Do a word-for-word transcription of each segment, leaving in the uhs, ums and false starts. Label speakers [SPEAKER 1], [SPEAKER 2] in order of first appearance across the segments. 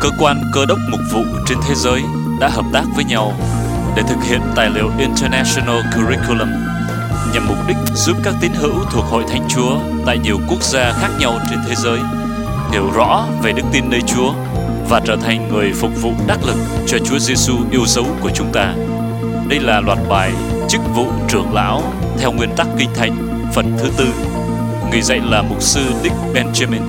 [SPEAKER 1] cơ quan cơ đốc mục vụ trên thế giới đã hợp tác với nhau để thực hiện tài liệu International Curriculum nhằm mục đích giúp các tín hữu thuộc Hội Thánh Chúa tại nhiều quốc gia khác nhau trên thế giới hiểu rõ về đức tin nơi Chúa và trở thành người phục vụ đắc lực cho Chúa Giêsu yêu dấu của chúng ta. Đây là loạt bài chức vụ trưởng lão theo nguyên tắc Kinh Thánh phần thứ tư. Người dạy là mục sư Dick Benjamin.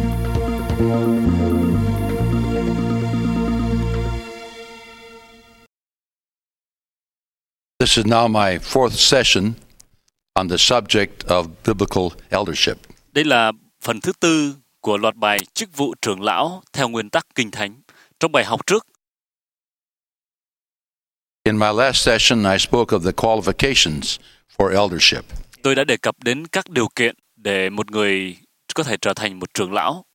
[SPEAKER 2] This is now my fourth session on the subject of biblical eldership.
[SPEAKER 1] Đây là phần thứ tư của loạt bài chức vụ trưởng lão theo nguyên tắc Kinh Thánh. Trong bài học trước,
[SPEAKER 2] In my last session, I spoke of the qualifications for eldership.
[SPEAKER 1] tôi đã đề cập đến các điều kiện để một người có thể trở thành một trưởng lão.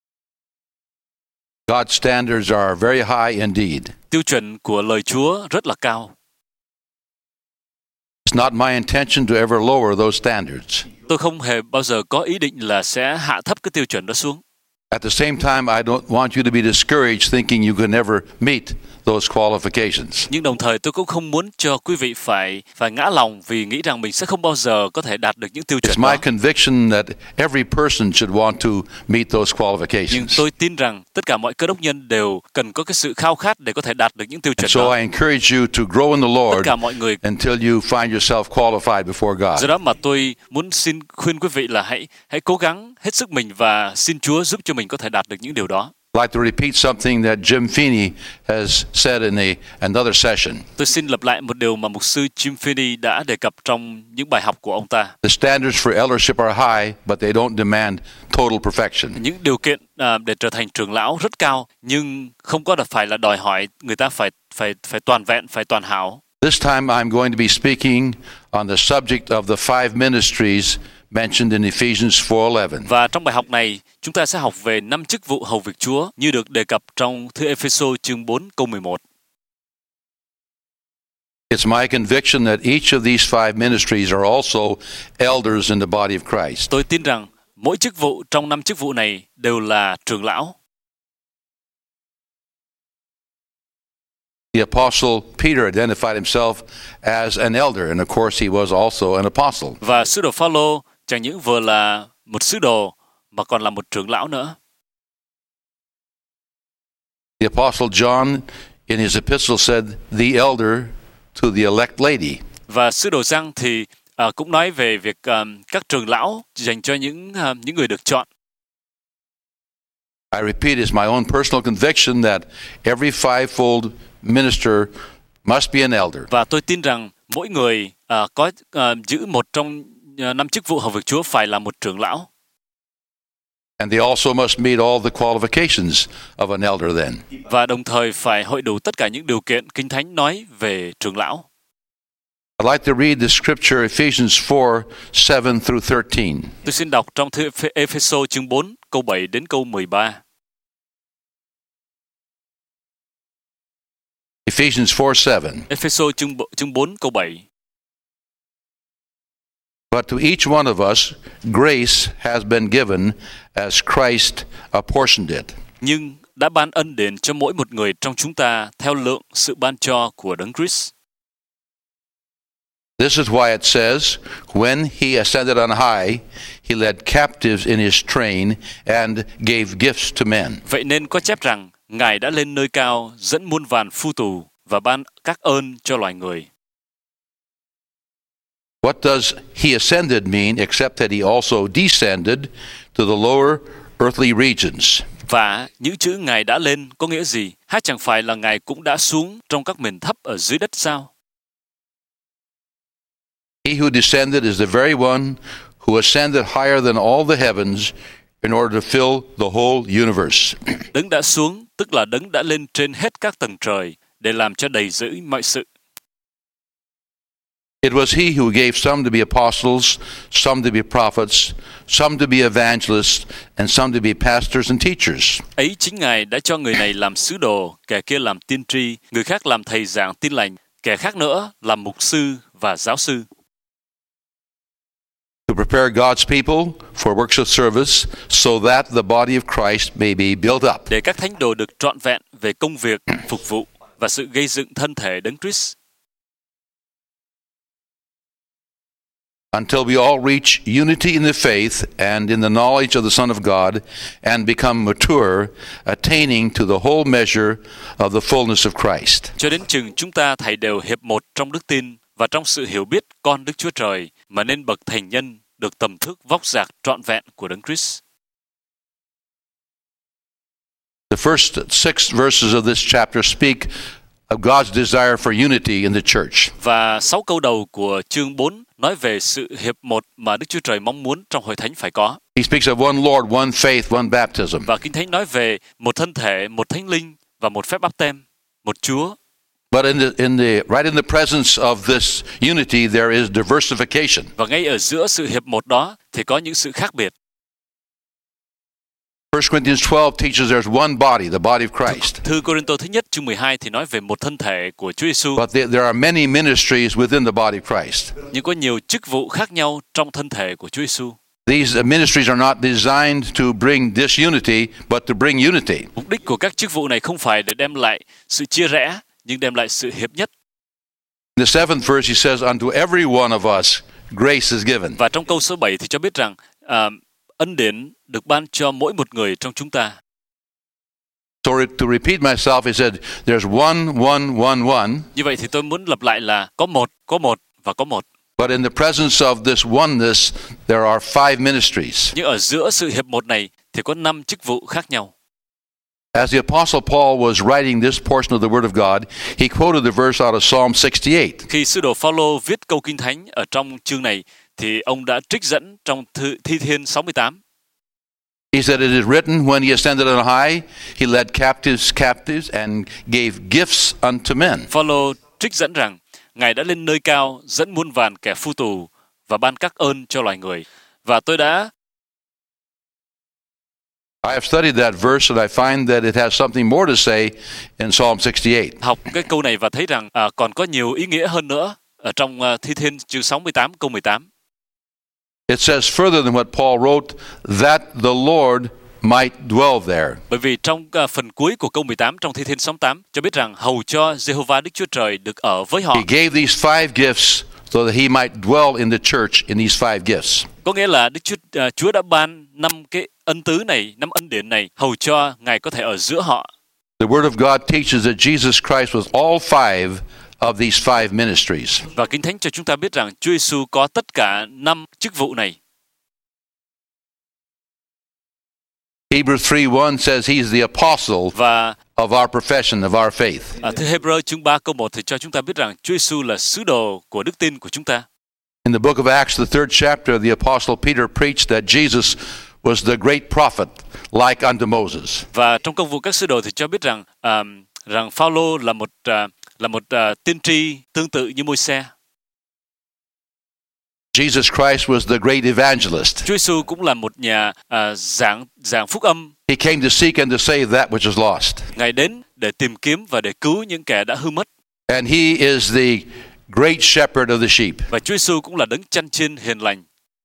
[SPEAKER 2] God's standards are very high indeed.
[SPEAKER 1] Tiêu chuẩn của lời Chúa rất là cao.
[SPEAKER 2] It's not my intention to ever lower those standards.
[SPEAKER 1] Tôi không hề bao giờ có ý định là sẽ hạ thấp cái tiêu chuẩn đó xuống.
[SPEAKER 2] At the same time, I don't want you to be discouraged thinking you can never meet those qualifications.
[SPEAKER 1] Nhưng đồng thời tôi cũng không muốn cho quý vị phải phải ngã lòng vì nghĩ rằng mình sẽ không bao giờ có thể đạt được những tiêu chuẩn
[SPEAKER 2] It's my
[SPEAKER 1] đó.
[SPEAKER 2] conviction that every person should want to meet those
[SPEAKER 1] Nhưng
[SPEAKER 2] qualifications.
[SPEAKER 1] tôi tin rằng tất cả mọi cơ đốc nhân đều cần có cái sự khao khát để có thể đạt được những tiêu chuẩn
[SPEAKER 2] So
[SPEAKER 1] đó.
[SPEAKER 2] I encourage you to grow in the
[SPEAKER 1] Tất
[SPEAKER 2] Lord
[SPEAKER 1] cả mọi người.
[SPEAKER 2] until you find yourself qualified before God.
[SPEAKER 1] Do đó mà tôi muốn xin khuyên quý vị là hãy hãy cố gắng hết sức mình và xin Chúa giúp cho mình có thể đạt được những điều đó.
[SPEAKER 2] I'd like to repeat something that Jim Feeney has said in a, another session.
[SPEAKER 1] Tôi xin lặp lại một điều mà mục sư Jim Feeney đã đề cập trong những bài học của ông ta.
[SPEAKER 2] The standards for eldership are high, but they don't demand total perfection.
[SPEAKER 1] Những điều kiện à, để trở thành trưởng lão rất cao, nhưng không có phải là đòi hỏi người ta phải phải phải toàn vẹn, phải toàn hảo.
[SPEAKER 2] This time I'm going to be speaking on the subject of the five ministries mentioned in Ephesians four eleven.
[SPEAKER 1] Và trong bài học này, chúng ta sẽ học về năm chức vụ hầu việc Chúa như được đề cập trong thư Ê-phê-sô chương bốn câu mười một.
[SPEAKER 2] It's my conviction that each of these five ministries are also elders in the body of Christ.
[SPEAKER 1] Tôi tin rằng mỗi chức vụ trong năm chức vụ này đều là trưởng lão.
[SPEAKER 2] The Apostle Peter identified himself as an elder, and of course he was also an apostle.
[SPEAKER 1] Và sứ đồ Phao-lô chẳng những vừa là một sứ đồ mà còn là một trưởng lão nữa.
[SPEAKER 2] The Apostle John, in his epistle, said, the elder to the elect lady.
[SPEAKER 1] Và sứ đồ Giăng thì à, cũng nói về việc à, các trưởng lão dành cho những à, những người được chọn.
[SPEAKER 2] I repeat, it's my own personal conviction that every fivefold minister must be an elder.
[SPEAKER 1] Và tôi tin rằng mỗi người à, có à, giữ một trong à, năm chức vụ hầu việc Chúa phải là một trưởng lão.
[SPEAKER 2] And they also must meet all the qualifications of an elder then.
[SPEAKER 1] Và đồng thời phải hội đủ tất cả những điều kiện Kinh Thánh nói về trưởng lão.
[SPEAKER 2] I'd like to read the scripture Ephesians four, seven through thirteen.
[SPEAKER 1] Tôi xin đọc trong thư Ê-phê-sô chương bốn câu bảy đến câu mười ba.
[SPEAKER 2] Ephesians four, seven.
[SPEAKER 1] Ê-phê-sô chương chương bốn câu bảy.
[SPEAKER 2] But to each one of us, grace has been given as Christ apportioned it.
[SPEAKER 1] Nhưng đã ban ân đền cho mỗi một người trong chúng ta theo lượng sự ban cho của Đấng Christ.
[SPEAKER 2] This is why it says, when he ascended on high, he led captives in his train and gave gifts to men.
[SPEAKER 1] Vậy nên có chép rằng, Ngài đã lên nơi cao, dẫn muôn vàn phu tù và ban các ơn cho loài người.
[SPEAKER 2] What does he ascended mean except that he also descended to the lower earthly regions?
[SPEAKER 1] Và những chữ Ngài đã lên có nghĩa gì? Hay chẳng phải là Ngài cũng đã xuống trong các miền thấp ở dưới đất sao?
[SPEAKER 2] He who descended is the very one who ascended higher than all the heavens in order to fill the whole universe.
[SPEAKER 1] Đấng đã xuống, tức là Đấng đã lên trên hết các tầng trời để làm cho đầy dẫy mọi sự.
[SPEAKER 2] It was he who gave some to be apostles, some to be prophets, some to be evangelists, and some to be pastors and teachers.
[SPEAKER 1] Ấy chính Ngài đã cho người này làm sứ đồ, kẻ kia làm tiên tri, người khác làm thầy giảng tin lành, kẻ khác nữa làm mục sư và giáo sư.
[SPEAKER 2] To prepare God's people for works of service so that the body of Christ may be built up.
[SPEAKER 1] Để các thánh đồ được trọn vẹn về công việc, phục vụ và sự gây dựng thân thể Đấng Christ.
[SPEAKER 2] Until we all reach unity in the faith and in the knowledge of the Son of God and become mature, attaining to the whole measure of the fullness of Christ.
[SPEAKER 1] Cho đến chừng chúng ta thảy đều hiệp một trong đức tin và trong sự hiểu biết con Đức Chúa Trời, mà nên bậc thành nhân được tầm thước vóc dạc trọn vẹn của Đấng Christ.
[SPEAKER 2] The first six verses of this chapter speak of God's desire for unity in the church.
[SPEAKER 1] Và sáu câu đầu của chương bốn nói về sự hiệp một mà Đức Chúa Trời mong muốn trong hội thánh phải có.
[SPEAKER 2] He speaks of one Lord, one faith, one baptism.
[SPEAKER 1] Và Kinh Thánh nói về một thân thể, một thánh linh và một phép báp têm, một Chúa.
[SPEAKER 2] But in the, in the, right in the presence of this unity, there is diversification.
[SPEAKER 1] Và ngay ở giữa sự hiệp một đó thì có những sự khác biệt.
[SPEAKER 2] First Corinthians twelve teaches there's one body, the body of Christ.
[SPEAKER 1] Thư Cô-rinh-tô thứ nhất chương mười hai thì nói về một thân thể của Chúa Giêsu.
[SPEAKER 2] But there, there are many ministries within the body of Christ.
[SPEAKER 1] Nhưng có nhiều chức vụ khác nhau trong thân thể của Chúa Giêsu.
[SPEAKER 2] These ministries are not designed to bring disunity, but to bring unity.
[SPEAKER 1] Mục đích của các chức vụ này không phải để đem lại sự chia rẽ, nhưng đem lại sự hiệp nhất.
[SPEAKER 2] In the seventh verse, he says, "Unto every one of us grace is given."
[SPEAKER 1] Và trong câu số bảy thì cho biết rằng à, ân điển được ban cho mỗi một người trong chúng ta.
[SPEAKER 2] So to repeat myself, he said, "There's one, one, one, one."
[SPEAKER 1] Như vậy thì tôi muốn lặp lại là có một, có một và có một.
[SPEAKER 2] But in the presence of this oneness, there are five ministries.
[SPEAKER 1] Nhưng ở giữa sự hiệp một này thì có năm chức vụ khác nhau.
[SPEAKER 2] As the Apostle Paul was writing this portion of the Word of God, he quoted the verse out of Psalm sixty-eight.
[SPEAKER 1] Khi sứ đồ Phaolô viết câu Kinh Thánh ở trong chương này, thì ông đã trích dẫn trong thư, Thi Thiên sáu mươi tám.
[SPEAKER 2] He said, "It is written, when he ascended on high, he led captives captives and gave gifts unto men."
[SPEAKER 1] Phaolô trích dẫn rằng Ngài đã lên nơi cao, dẫn muôn vàn kẻ phu tù và ban các ơn cho loài người. Và tôi đã
[SPEAKER 2] I have studied that verse and I find that it has something more to say in Psalm sixty-eight.
[SPEAKER 1] học cái câu này và thấy rằng à, còn có nhiều ý nghĩa hơn nữa ở trong uh, Thi Thiên chương sáu mươi tám câu mười tám.
[SPEAKER 2] It says further than what Paul wrote, that the Lord might dwell there.
[SPEAKER 1] Bởi vì trong uh, phần cuối của câu mười tám trong Thi Thiên sáu mươi tám cho biết rằng hầu cho Giê-hô-va Đức Chúa Trời được ở với họ.
[SPEAKER 2] He gave these five gifts so that he might dwell in the church in these five gifts.
[SPEAKER 1] Có nghĩa là Đức Chúa, uh, Chúa đã ban năm cái ân tứ này, năm ân điển này, hầu cho Ngài có thể ở giữa họ.
[SPEAKER 2] The Word of God teaches that Jesus Christ was all five of these five ministries.
[SPEAKER 1] Và Kinh Thánh cho chúng ta biết rằng Chúa Giêsu có tất cả năm chức vụ này.
[SPEAKER 2] Hebrews three one says he's the apostle
[SPEAKER 1] Và
[SPEAKER 2] of our profession, of our faith.
[SPEAKER 1] ở thư Hebrew chương ba câu một thì cho chúng ta biết rằng Chúa Giêsu là sứ đồ của đức tin của chúng ta.
[SPEAKER 2] In the book of Acts, the third chapter, the apostle Peter preached that Jesus was the great prophet, like unto Moses.
[SPEAKER 1] Và trong công vụ các sứ đồ thì cho biết rằng um, rằng Phaolô là một uh, là một uh, tiên tri tương tự như Môi-se.
[SPEAKER 2] Jesus Christ was the great evangelist.
[SPEAKER 1] Chúa Giêsu cũng là một nhà uh, giảng giảng phúc âm.
[SPEAKER 2] He came to seek and to save that which is lost.
[SPEAKER 1] Ngài đến để tìm kiếm và để cứu những kẻ đã hư mất.
[SPEAKER 2] And he is the great shepherd of the sheep.
[SPEAKER 1] Và Chúa Giêsu cũng là đấng chăn chiên hiền lành.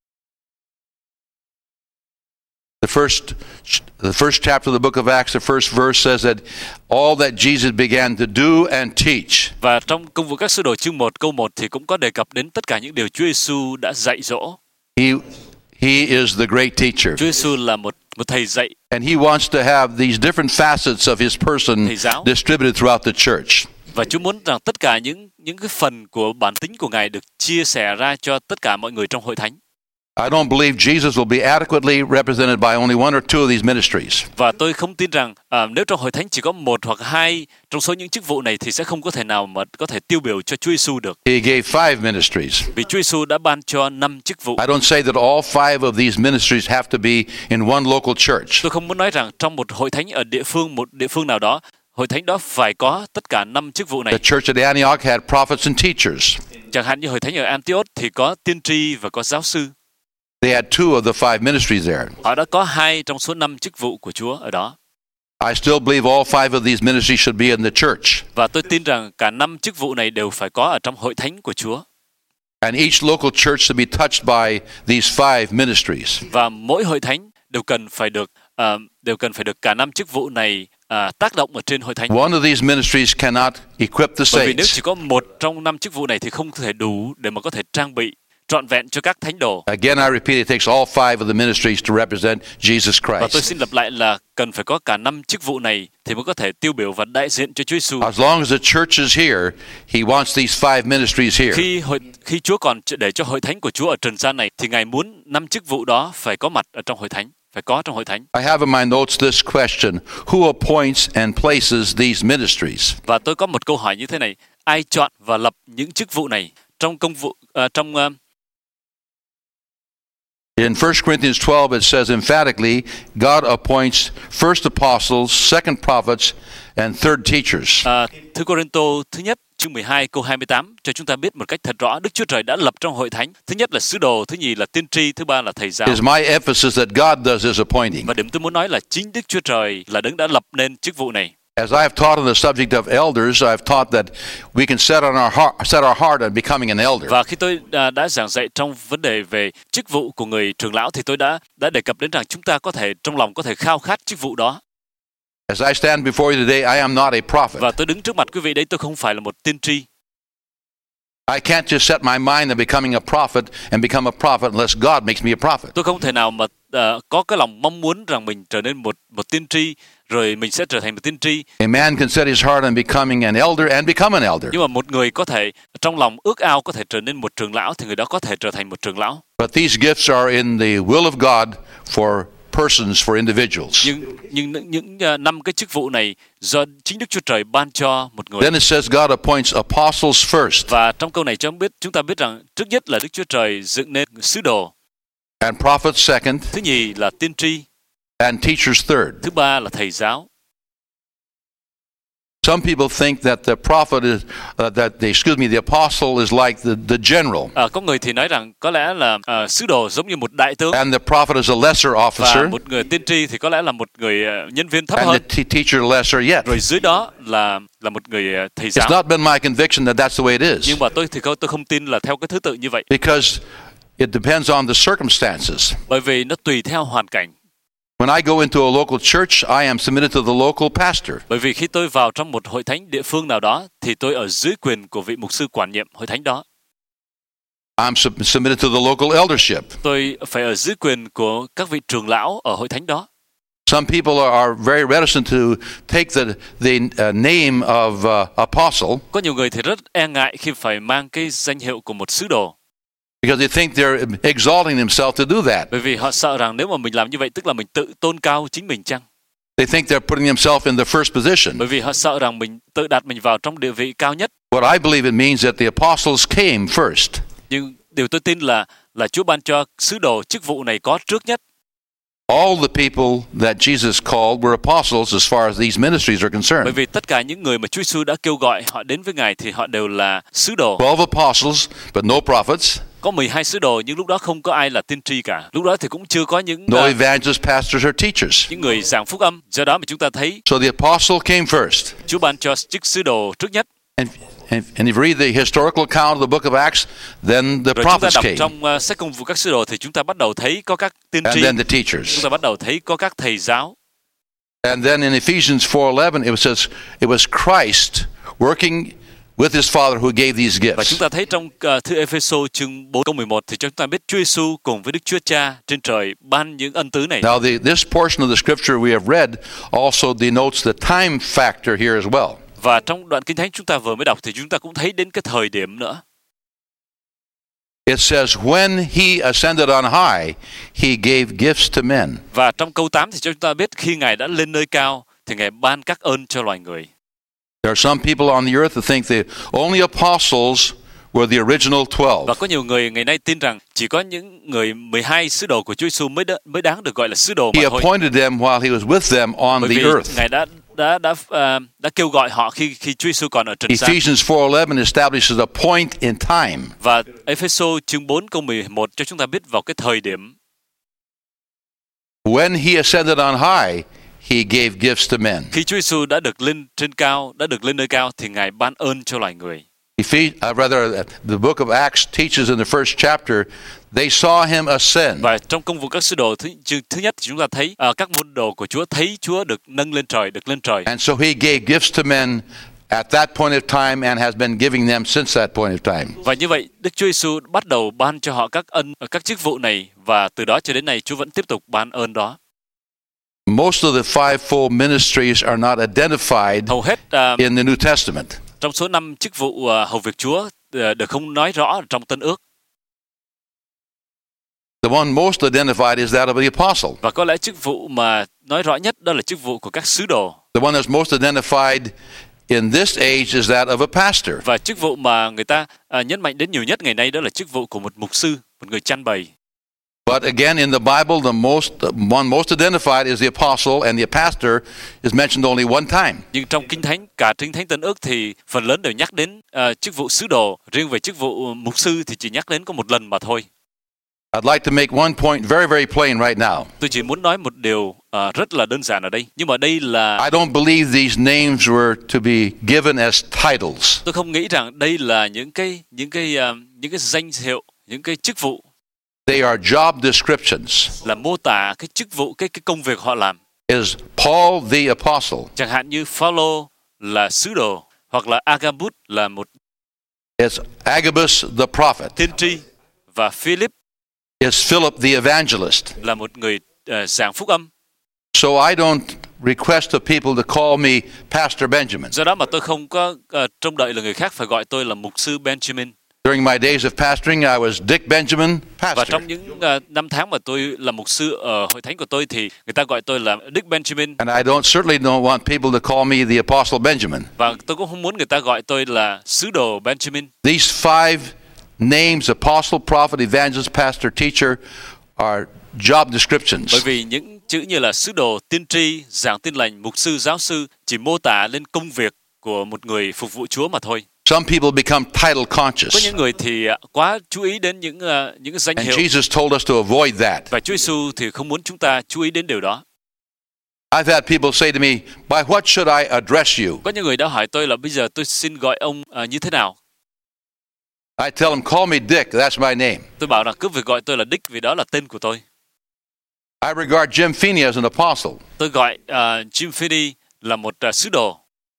[SPEAKER 2] The first, the first chapter of the book of Acts, the first verse says that all that Jesus began to do and teach.
[SPEAKER 1] Và trong công vụ các sứ đồ chương một câu một thì cũng có đề cập đến tất cả những điều Chúa Giêsu đã dạy dỗ.
[SPEAKER 2] He he is the great teacher.
[SPEAKER 1] Chúa Giêsu là một một thầy dạy.
[SPEAKER 2] And he wants to have these different facets of his person
[SPEAKER 1] Thầy giáo.
[SPEAKER 2] distributed throughout the church.
[SPEAKER 1] Và Chúa muốn rằng tất cả những những cái phần của bản tính của Ngài được chia sẻ ra cho tất cả mọi người trong hội thánh.
[SPEAKER 2] I don't believe Jesus will be adequately represented by only one or two of these ministries.
[SPEAKER 1] Và tôi không tin rằng à, nếu trong hội thánh chỉ có một hoặc hai trong số những chức vụ này thì sẽ không có thể nào mà có thể tiêu biểu cho Chúa Giêsu được.
[SPEAKER 2] He gave five ministries.
[SPEAKER 1] Vì Chúa Giêsu đã ban cho năm chức vụ.
[SPEAKER 2] I don't say that all five of these ministries have to be in one local church.
[SPEAKER 1] Tôi không muốn nói rằng trong một hội thánh ở địa phương một địa phương nào đó, hội thánh đó phải có tất cả năm chức vụ này.
[SPEAKER 2] The church at Antioch had prophets and teachers.
[SPEAKER 1] Chẳng hạn như hội thánh ở Antioch thì có tiên tri và có giáo sư.
[SPEAKER 2] They had two of the five ministries there.
[SPEAKER 1] Họ đã có hai trong số năm chức vụ của Chúa ở đó.
[SPEAKER 2] I still believe all five of these ministries should be in the church.
[SPEAKER 1] Và tôi tin rằng cả năm chức vụ này đều phải có ở trong hội thánh của Chúa.
[SPEAKER 2] And each local church should be touched by these five ministries.
[SPEAKER 1] Và mỗi hội thánh đều cần phải được uh, đều cần phải được cả năm chức vụ này uh, tác động ở trên hội thánh.
[SPEAKER 2] One of these ministries cannot equip the
[SPEAKER 1] Bởi vì nếu
[SPEAKER 2] saints.
[SPEAKER 1] chỉ có một trong năm chức vụ này thì không thể đủ để mà có thể trang bị trọn vẹn cho các thánh đồ.
[SPEAKER 2] Again, I repeat, it takes all five of the ministries to represent Jesus
[SPEAKER 1] Và tôi
[SPEAKER 2] Christ.
[SPEAKER 1] xin lặp lại là cần phải có cả năm chức vụ này thì mới có thể tiêu biểu và đại diện cho Chúa Giêsu.
[SPEAKER 2] As long as the church is here, He wants these five ministries here.
[SPEAKER 1] Khi hội khi Chúa còn để cho hội thánh của Chúa ở trần gian này thì Ngài muốn năm chức vụ đó phải có mặt ở trong hội thánh, phải có trong hội thánh.
[SPEAKER 2] I have in my notes this question: Who appoints and places these ministries?
[SPEAKER 1] Và tôi có một câu hỏi như thế này: ai chọn và lập những chức vụ này trong công vụ uh, trong uh,
[SPEAKER 2] In First Corinthians twelve, it says emphatically, God appoints first apostles, second prophets, and third teachers.
[SPEAKER 1] uh, Thư Cô-rinh-tô thứ nhất chương mười hai câu hai mươi tám cho chúng ta biết một cách thật rõ Đức Chúa Trời đã lập trong hội thánh thứ nhất là sứ đồ, thứ nhì là tiên tri, thứ ba là thầy giáo.
[SPEAKER 2] It is my emphasis that God does this appointing.
[SPEAKER 1] Và điểm tôi muốn nói là chính Đức Chúa Trời là đấng đã lập nên chức vụ này.
[SPEAKER 2] As I have taught on the subject of elders, I've taught that we can set on our heart, set our heart on becoming an elder.
[SPEAKER 1] Và khi tôi à, đã giảng dạy trong vấn đề về chức vụ của người trưởng lão thì tôi đã đã đề cập đến rằng chúng ta có thể trong lòng có thể khao khát chức vụ đó.
[SPEAKER 2] As I stand before you today, I am not a prophet.
[SPEAKER 1] Và tôi đứng trước mặt quý vị đấy, tôi không phải là một tiên tri.
[SPEAKER 2] I can't just set my mind on becoming a prophet and become a prophet unless God makes me a prophet.
[SPEAKER 1] Tôi không thể nào mà uh, có cái lòng mong muốn rằng mình trở nên một một tiên tri rồi mình sẽ trở thành một tiên tri.
[SPEAKER 2] A man can set his heart on becoming an elder and become an elder.
[SPEAKER 1] Nhưng mà một người có thể trong lòng ước ao có thể trở nên một trưởng lão thì người đó có thể trở thành một trưởng lão.
[SPEAKER 2] But these gifts are in the will of God for persons, for individuals.
[SPEAKER 1] Nhưng nhưng những uh, năm cái chức vụ này do chính Đức Chúa Trời ban cho một người.
[SPEAKER 2] Then it says God appoints apostles first
[SPEAKER 1] Và trong câu này cho biết chúng ta biết rằng trước nhất là Đức Chúa Trời dựng nên sứ đồ,
[SPEAKER 2] and prophets second
[SPEAKER 1] thứ nhì là tiên tri,
[SPEAKER 2] and teachers third.
[SPEAKER 1] thứ ba là thầy giáo.
[SPEAKER 2] Some people think that the prophet is uh, that the excuse me the apostle is like the, the general
[SPEAKER 1] À, có người thì nói rằng có lẽ là uh, sứ đồ giống như một đại tướng
[SPEAKER 2] and the prophet is a lesser
[SPEAKER 1] và
[SPEAKER 2] officer
[SPEAKER 1] một người tiên tri thì có lẽ là một người uh, nhân viên thấp
[SPEAKER 2] and
[SPEAKER 1] hơn,
[SPEAKER 2] the t- teacher lesser yet.
[SPEAKER 1] rồi dưới đó là là một người uh, thầy
[SPEAKER 2] It's
[SPEAKER 1] giáo.
[SPEAKER 2] not been my conviction that that's the way it is
[SPEAKER 1] Nhưng mà tôi thì không, tôi không tin là theo cái thứ tự như vậy,
[SPEAKER 2] because it depends on the circumstances.
[SPEAKER 1] bởi vì nó tùy theo hoàn cảnh.
[SPEAKER 2] When I go into a local church, I am submitted to the local pastor.
[SPEAKER 1] Bởi vì khi tôi vào trong một hội thánh địa phương nào đó thì tôi ở dưới quyền của vị mục sư quản nhiệm hội thánh đó.
[SPEAKER 2] I'm sub- submitted to the local eldership.
[SPEAKER 1] Tôi phải ở dưới quyền của các vị trưởng lão ở hội thánh đó.
[SPEAKER 2] Some people are, are very reticent to take the the uh, name of uh, apostle
[SPEAKER 1] Có nhiều người thì rất e ngại khi phải mang cái danh hiệu của một sứ đồ,
[SPEAKER 2] because they think they're exalting themselves to do that.
[SPEAKER 1] bởi vì họ sợ rằng nếu mà mình làm như vậy tức là mình tự tôn cao chính mình chăng?
[SPEAKER 2] They think they're putting themselves in the first position.
[SPEAKER 1] Bởi vì họ sợ rằng mình tự đặt mình vào trong địa vị cao nhất.
[SPEAKER 2] What I believe it means that the apostles came first.
[SPEAKER 1] Nhưng điều tôi tin là là Chúa ban cho sứ đồ chức vụ này có trước nhất.
[SPEAKER 2] All the people that Jesus called were apostles as far as these ministries are
[SPEAKER 1] Bởi
[SPEAKER 2] concerned.
[SPEAKER 1] vì tất cả những người mà Chúa Giêsu đã kêu gọi họ đến với Ngài thì họ đều là sứ đồ.
[SPEAKER 2] Twelve apostles, but no prophets,
[SPEAKER 1] Có mười hai sứ đồ nhưng lúc đó không có ai là tiên tri cả. Lúc đó thì cũng chưa có những
[SPEAKER 2] no
[SPEAKER 1] uh,
[SPEAKER 2] evangelists, pastors, or teachers.
[SPEAKER 1] những người giảng phúc âm. Do đó mà chúng ta thấy
[SPEAKER 2] So the apostle came first.
[SPEAKER 1] Chúa ban cho chức sứ đồ trước nhất.
[SPEAKER 2] And, and, and if you read the historical account of the book of Acts, then the
[SPEAKER 1] Rồi chúng ta
[SPEAKER 2] prophets
[SPEAKER 1] đọc
[SPEAKER 2] came,
[SPEAKER 1] trong uh, sách công vụ các sứ đồ thì chúng ta bắt đầu thấy có các tiên
[SPEAKER 2] and
[SPEAKER 1] tri.
[SPEAKER 2] then the
[SPEAKER 1] Chúng
[SPEAKER 2] teachers.
[SPEAKER 1] ta bắt đầu thấy có các thầy giáo.
[SPEAKER 2] And then in Ephesians four eleven, it says it was Christ working with his Father who gave these
[SPEAKER 1] Và chúng
[SPEAKER 2] gifts.
[SPEAKER 1] ta thấy trong uh, thư Ê-phê-sô chương bốn câu mười một thì chúng ta biết Chúa Giêsu cùng với Đức Chúa Cha trên trời ban những ân tứ này.
[SPEAKER 2] Now, the, this portion of the scripture we have read also denotes the time factor here as well.
[SPEAKER 1] Và trong đoạn Kinh Thánh chúng ta vừa mới đọc thì chúng ta cũng thấy đến cái thời điểm nữa.
[SPEAKER 2] It says, when he ascended on high, he gave gifts to men.
[SPEAKER 1] Và trong câu tám thì cho chúng ta biết khi Ngài đã lên nơi cao thì Ngài ban các ơn cho loài người.
[SPEAKER 2] There are some people on the earth that think the only apostles were the original
[SPEAKER 1] Và
[SPEAKER 2] twelve.
[SPEAKER 1] có nhiều người ngày nay tin rằng chỉ có những người mười hai sứ đồ của Chúa Giêsu mới đ- mới đáng được gọi là sứ đồ
[SPEAKER 2] He
[SPEAKER 1] mà thôi.
[SPEAKER 2] appointed them while he was with them on
[SPEAKER 1] Bởi
[SPEAKER 2] the
[SPEAKER 1] vì
[SPEAKER 2] earth.
[SPEAKER 1] Ngài đã đã đã uh, đã kêu gọi họ khi khi Chúa Giêsu còn ở trần gian.
[SPEAKER 2] Ephesians four eleven establishes a point in time.
[SPEAKER 1] Và Ê-phê-sô chương bốn câu mười một cho chúng ta biết vào cái thời điểm
[SPEAKER 2] When he ascended on high, he gave gifts to men.
[SPEAKER 1] khi Chúa Giêsu đã được lên trên cao, đã được lên nơi cao thì Ngài ban ơn cho loài người.
[SPEAKER 2] Ephes- uh, rather, the book of Acts teaches in the first chapter, they saw him ascend.
[SPEAKER 1] Và trong công vụ các sứ đồ thứ, chương thứ nhất thì chúng ta thấy uh, các môn đồ của Chúa thấy Chúa được nâng lên trời, được lên trời.
[SPEAKER 2] And so he gave gifts to men at that point of time and has been giving them since that point of time.
[SPEAKER 1] Và như vậy, Đức Chúa Giêsu bắt đầu ban cho họ các ân, các chức vụ này, và từ đó cho đến nay Chúa vẫn tiếp tục ban ơn đó.
[SPEAKER 2] Most of the fivefold ministries are not identified
[SPEAKER 1] Hầu hết uh,
[SPEAKER 2] in the New Testament.
[SPEAKER 1] trong số năm chức vụ uh, hầu việc Chúa uh, được không nói rõ trong Tân Ước.
[SPEAKER 2] The one most identified is that of the apostle.
[SPEAKER 1] Và có lẽ chức vụ mà nói rõ nhất đó là chức vụ của các sứ đồ.
[SPEAKER 2] The one that's most identified in this age is that of a pastor.
[SPEAKER 1] Và chức vụ mà người ta uh, nhấn mạnh đến nhiều nhất ngày nay đó là chức vụ của một mục sư, một người chăn bày.
[SPEAKER 2] But again, in the Bible, the most the one most identified is the apostle, and the pastor is mentioned only one time.
[SPEAKER 1] Nhưng trong Kinh Thánh, cả Kinh Thánh Tân Ước thì phần lớn đều nhắc đến uh, chức vụ sứ đồ. Riêng về chức vụ mục sư thì chỉ nhắc đến có một lần mà thôi.
[SPEAKER 2] I'd like to make one point very, very plain right now.
[SPEAKER 1] Tôi chỉ muốn nói một điều uh, rất là đơn giản ở đây. Nhưng mà đây là...
[SPEAKER 2] I don't believe these names were to be given as titles.
[SPEAKER 1] Tôi không nghĩ rằng đây là những cái những cái uh, những cái danh hiệu, những cái chức vụ.
[SPEAKER 2] They are job descriptions.
[SPEAKER 1] Là mô tả cái chức vụ, cái cái công việc họ làm.
[SPEAKER 2] Is Paul the apostle?
[SPEAKER 1] Chẳng hạn như Phaolô là sứ đồ, hoặc là Agabus là một
[SPEAKER 2] It's Agabus the prophet.
[SPEAKER 1] tiên tri, và Philip
[SPEAKER 2] Is Philip the evangelist?
[SPEAKER 1] là một người uh, giảng phúc âm.
[SPEAKER 2] So I don't request of people to call me Pastor Benjamin.
[SPEAKER 1] Do đó mà tôi không có uh, trông đợi là người khác phải gọi tôi là mục sư Benjamin.
[SPEAKER 2] During my days of pastoring, I was Dick Benjamin,
[SPEAKER 1] Và
[SPEAKER 2] pastor.
[SPEAKER 1] trong những uh, năm tháng mà tôi là mục sư ở hội thánh của tôi thì người ta gọi tôi là Dick Benjamin.
[SPEAKER 2] And I don't certainly don't want people to call me the Apostle Benjamin.
[SPEAKER 1] Và tôi cũng không muốn người ta gọi tôi là sứ đồ Benjamin.
[SPEAKER 2] These five names, apostle, prophet, evangelist, pastor, teacher, are job descriptions.
[SPEAKER 1] Bởi vì những chữ như là sứ đồ, tiên tri, giảng tin lành, mục sư, giáo sư chỉ mô tả lên công việc của một người phục vụ Chúa mà thôi.
[SPEAKER 2] Some people become title
[SPEAKER 1] Có
[SPEAKER 2] conscious.
[SPEAKER 1] những người thì quá chú ý đến những uh, những danh
[SPEAKER 2] And
[SPEAKER 1] hiệu.
[SPEAKER 2] Jesus told us to avoid that.
[SPEAKER 1] Và Chúa Giêsu thì không muốn chúng ta chú ý đến điều đó.
[SPEAKER 2] I've had people say to me, by what should I address you?
[SPEAKER 1] Có những người đã hỏi tôi là bây giờ tôi xin gọi ông uh, như thế nào?
[SPEAKER 2] I tell them, call me Dick, that's my name.
[SPEAKER 1] Tôi bảo là cứ việc gọi tôi là Dick vì đó là tên của tôi.
[SPEAKER 2] I regard Jim Feeney as an apostle.
[SPEAKER 1] Tôi gọi uh, Jim Finney là một uh, sứ đồ.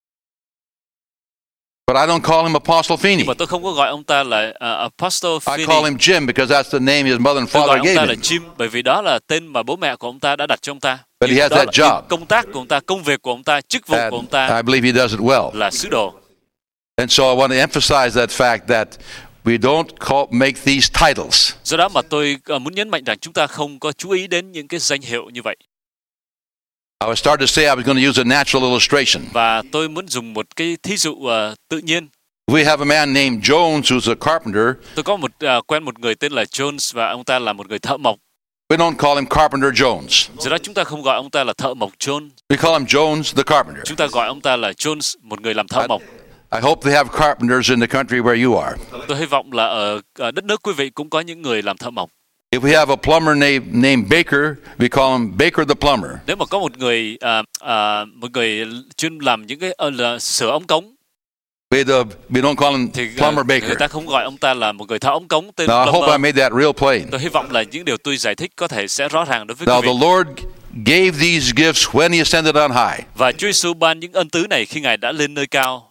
[SPEAKER 2] But I don't call him Apostle
[SPEAKER 1] Nhưng mà
[SPEAKER 2] Feeney.
[SPEAKER 1] tôi không có gọi ông ta là uh, Apostle
[SPEAKER 2] I call
[SPEAKER 1] Finney.
[SPEAKER 2] him Jim because that's the name his mother and
[SPEAKER 1] Tôi gọi
[SPEAKER 2] father
[SPEAKER 1] ông ta
[SPEAKER 2] gave
[SPEAKER 1] là
[SPEAKER 2] him.
[SPEAKER 1] Jim bởi vì đó là tên mà bố mẹ của ông ta đã đặt cho ông ta.
[SPEAKER 2] But he
[SPEAKER 1] Nhưng
[SPEAKER 2] has
[SPEAKER 1] đó
[SPEAKER 2] that
[SPEAKER 1] là
[SPEAKER 2] job.
[SPEAKER 1] công tác của ông ta, công việc của ông ta, chức vụ của ông
[SPEAKER 2] And
[SPEAKER 1] ta
[SPEAKER 2] I believe he does it well.
[SPEAKER 1] là sứ đồ.
[SPEAKER 2] And so I want to emphasize that fact that we don't call, make these titles.
[SPEAKER 1] Do đó mà tôi uh, muốn nhấn mạnh rằng chúng ta không có chú ý đến những cái danh hiệu như vậy.
[SPEAKER 2] I was starting to say I was going to use a natural illustration.
[SPEAKER 1] Và tôi muốn dùng một cái thí dụ uh, tự nhiên.
[SPEAKER 2] We have a man named Jones who's a carpenter.
[SPEAKER 1] Tôi có một uh, quen một người tên là Jones và ông ta là một người thợ mộc.
[SPEAKER 2] We don't call him Carpenter Jones.
[SPEAKER 1] Do đó chúng ta không gọi ông ta là thợ mộc John.
[SPEAKER 2] We call him Jones the carpenter.
[SPEAKER 1] Chúng ta gọi ông ta là Jones, một người làm thợ mộc.
[SPEAKER 2] I hope they have carpenters in the country where you are.
[SPEAKER 1] Tôi hy vọng là ở, ở đất nước quý vị cũng có những người làm thợ mộc.
[SPEAKER 2] If we have a plumber named, named Baker, we call him Baker the plumber.
[SPEAKER 1] Nếu mà có một người uh, uh, một người chuyên làm những cái uh, là sửa ống cống
[SPEAKER 2] We, the, we don't call him
[SPEAKER 1] thì
[SPEAKER 2] plumber
[SPEAKER 1] uh, người
[SPEAKER 2] Baker.
[SPEAKER 1] ta không gọi ông ta là một người thợ ống cống tên
[SPEAKER 2] Now I hope I
[SPEAKER 1] plumber.
[SPEAKER 2] made that real plain.
[SPEAKER 1] Tôi hy vọng là những điều tôi giải thích có thể sẽ rõ ràng đối với
[SPEAKER 2] Now
[SPEAKER 1] quý
[SPEAKER 2] the
[SPEAKER 1] vị.
[SPEAKER 2] Lord gave these gifts when he ascended on high.
[SPEAKER 1] Và Chúa Giêsu ban những ân tứ này khi Ngài đã lên nơi cao.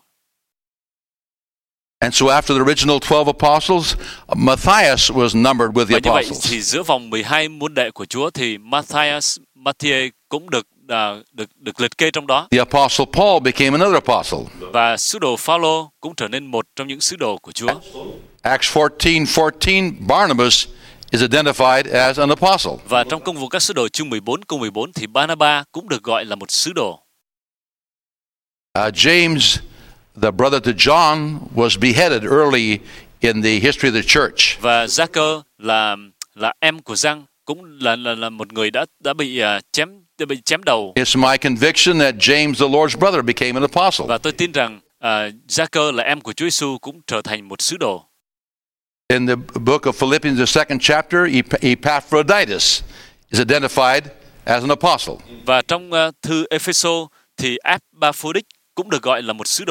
[SPEAKER 2] And so after the original twelve apostles, Matthias was numbered with the
[SPEAKER 1] Và như vậy
[SPEAKER 2] apostles.
[SPEAKER 1] thì giữa vòng mười hai môn đệ của Chúa thì Matthias, Matthew cũng được uh, được được liệt kê trong đó.
[SPEAKER 2] The apostle Paul became another apostle.
[SPEAKER 1] Và sứ đồ Phaolô cũng trở nên một trong những sứ đồ của Chúa.
[SPEAKER 2] Acts fourteen fourteen, Barnabas is identified as an apostle.
[SPEAKER 1] Và trong công vụ các sứ đồ chương mười bốn câu mười bốn thì Barnabas cũng được gọi là một sứ đồ.
[SPEAKER 2] Uh, James, the brother to John, was beheaded early in the history of the church.
[SPEAKER 1] Và Gia-cơ là là em của Giăng cũng là là là một người đã đã bị uh, chém đã bị chém đầu.
[SPEAKER 2] It's my conviction that James, the Lord's brother, became an apostle.
[SPEAKER 1] Và tôi tin rằng uh, Gia-cơ là em của Chúa Giêsu cũng trở thành một sứ đồ.
[SPEAKER 2] In the book of Philippians, the second chapter, Ep- Epaphroditus is identified as an apostle.
[SPEAKER 1] Và trong uh, thư Epheso thì Epaphroditus cũng được gọi là một sứ đồ.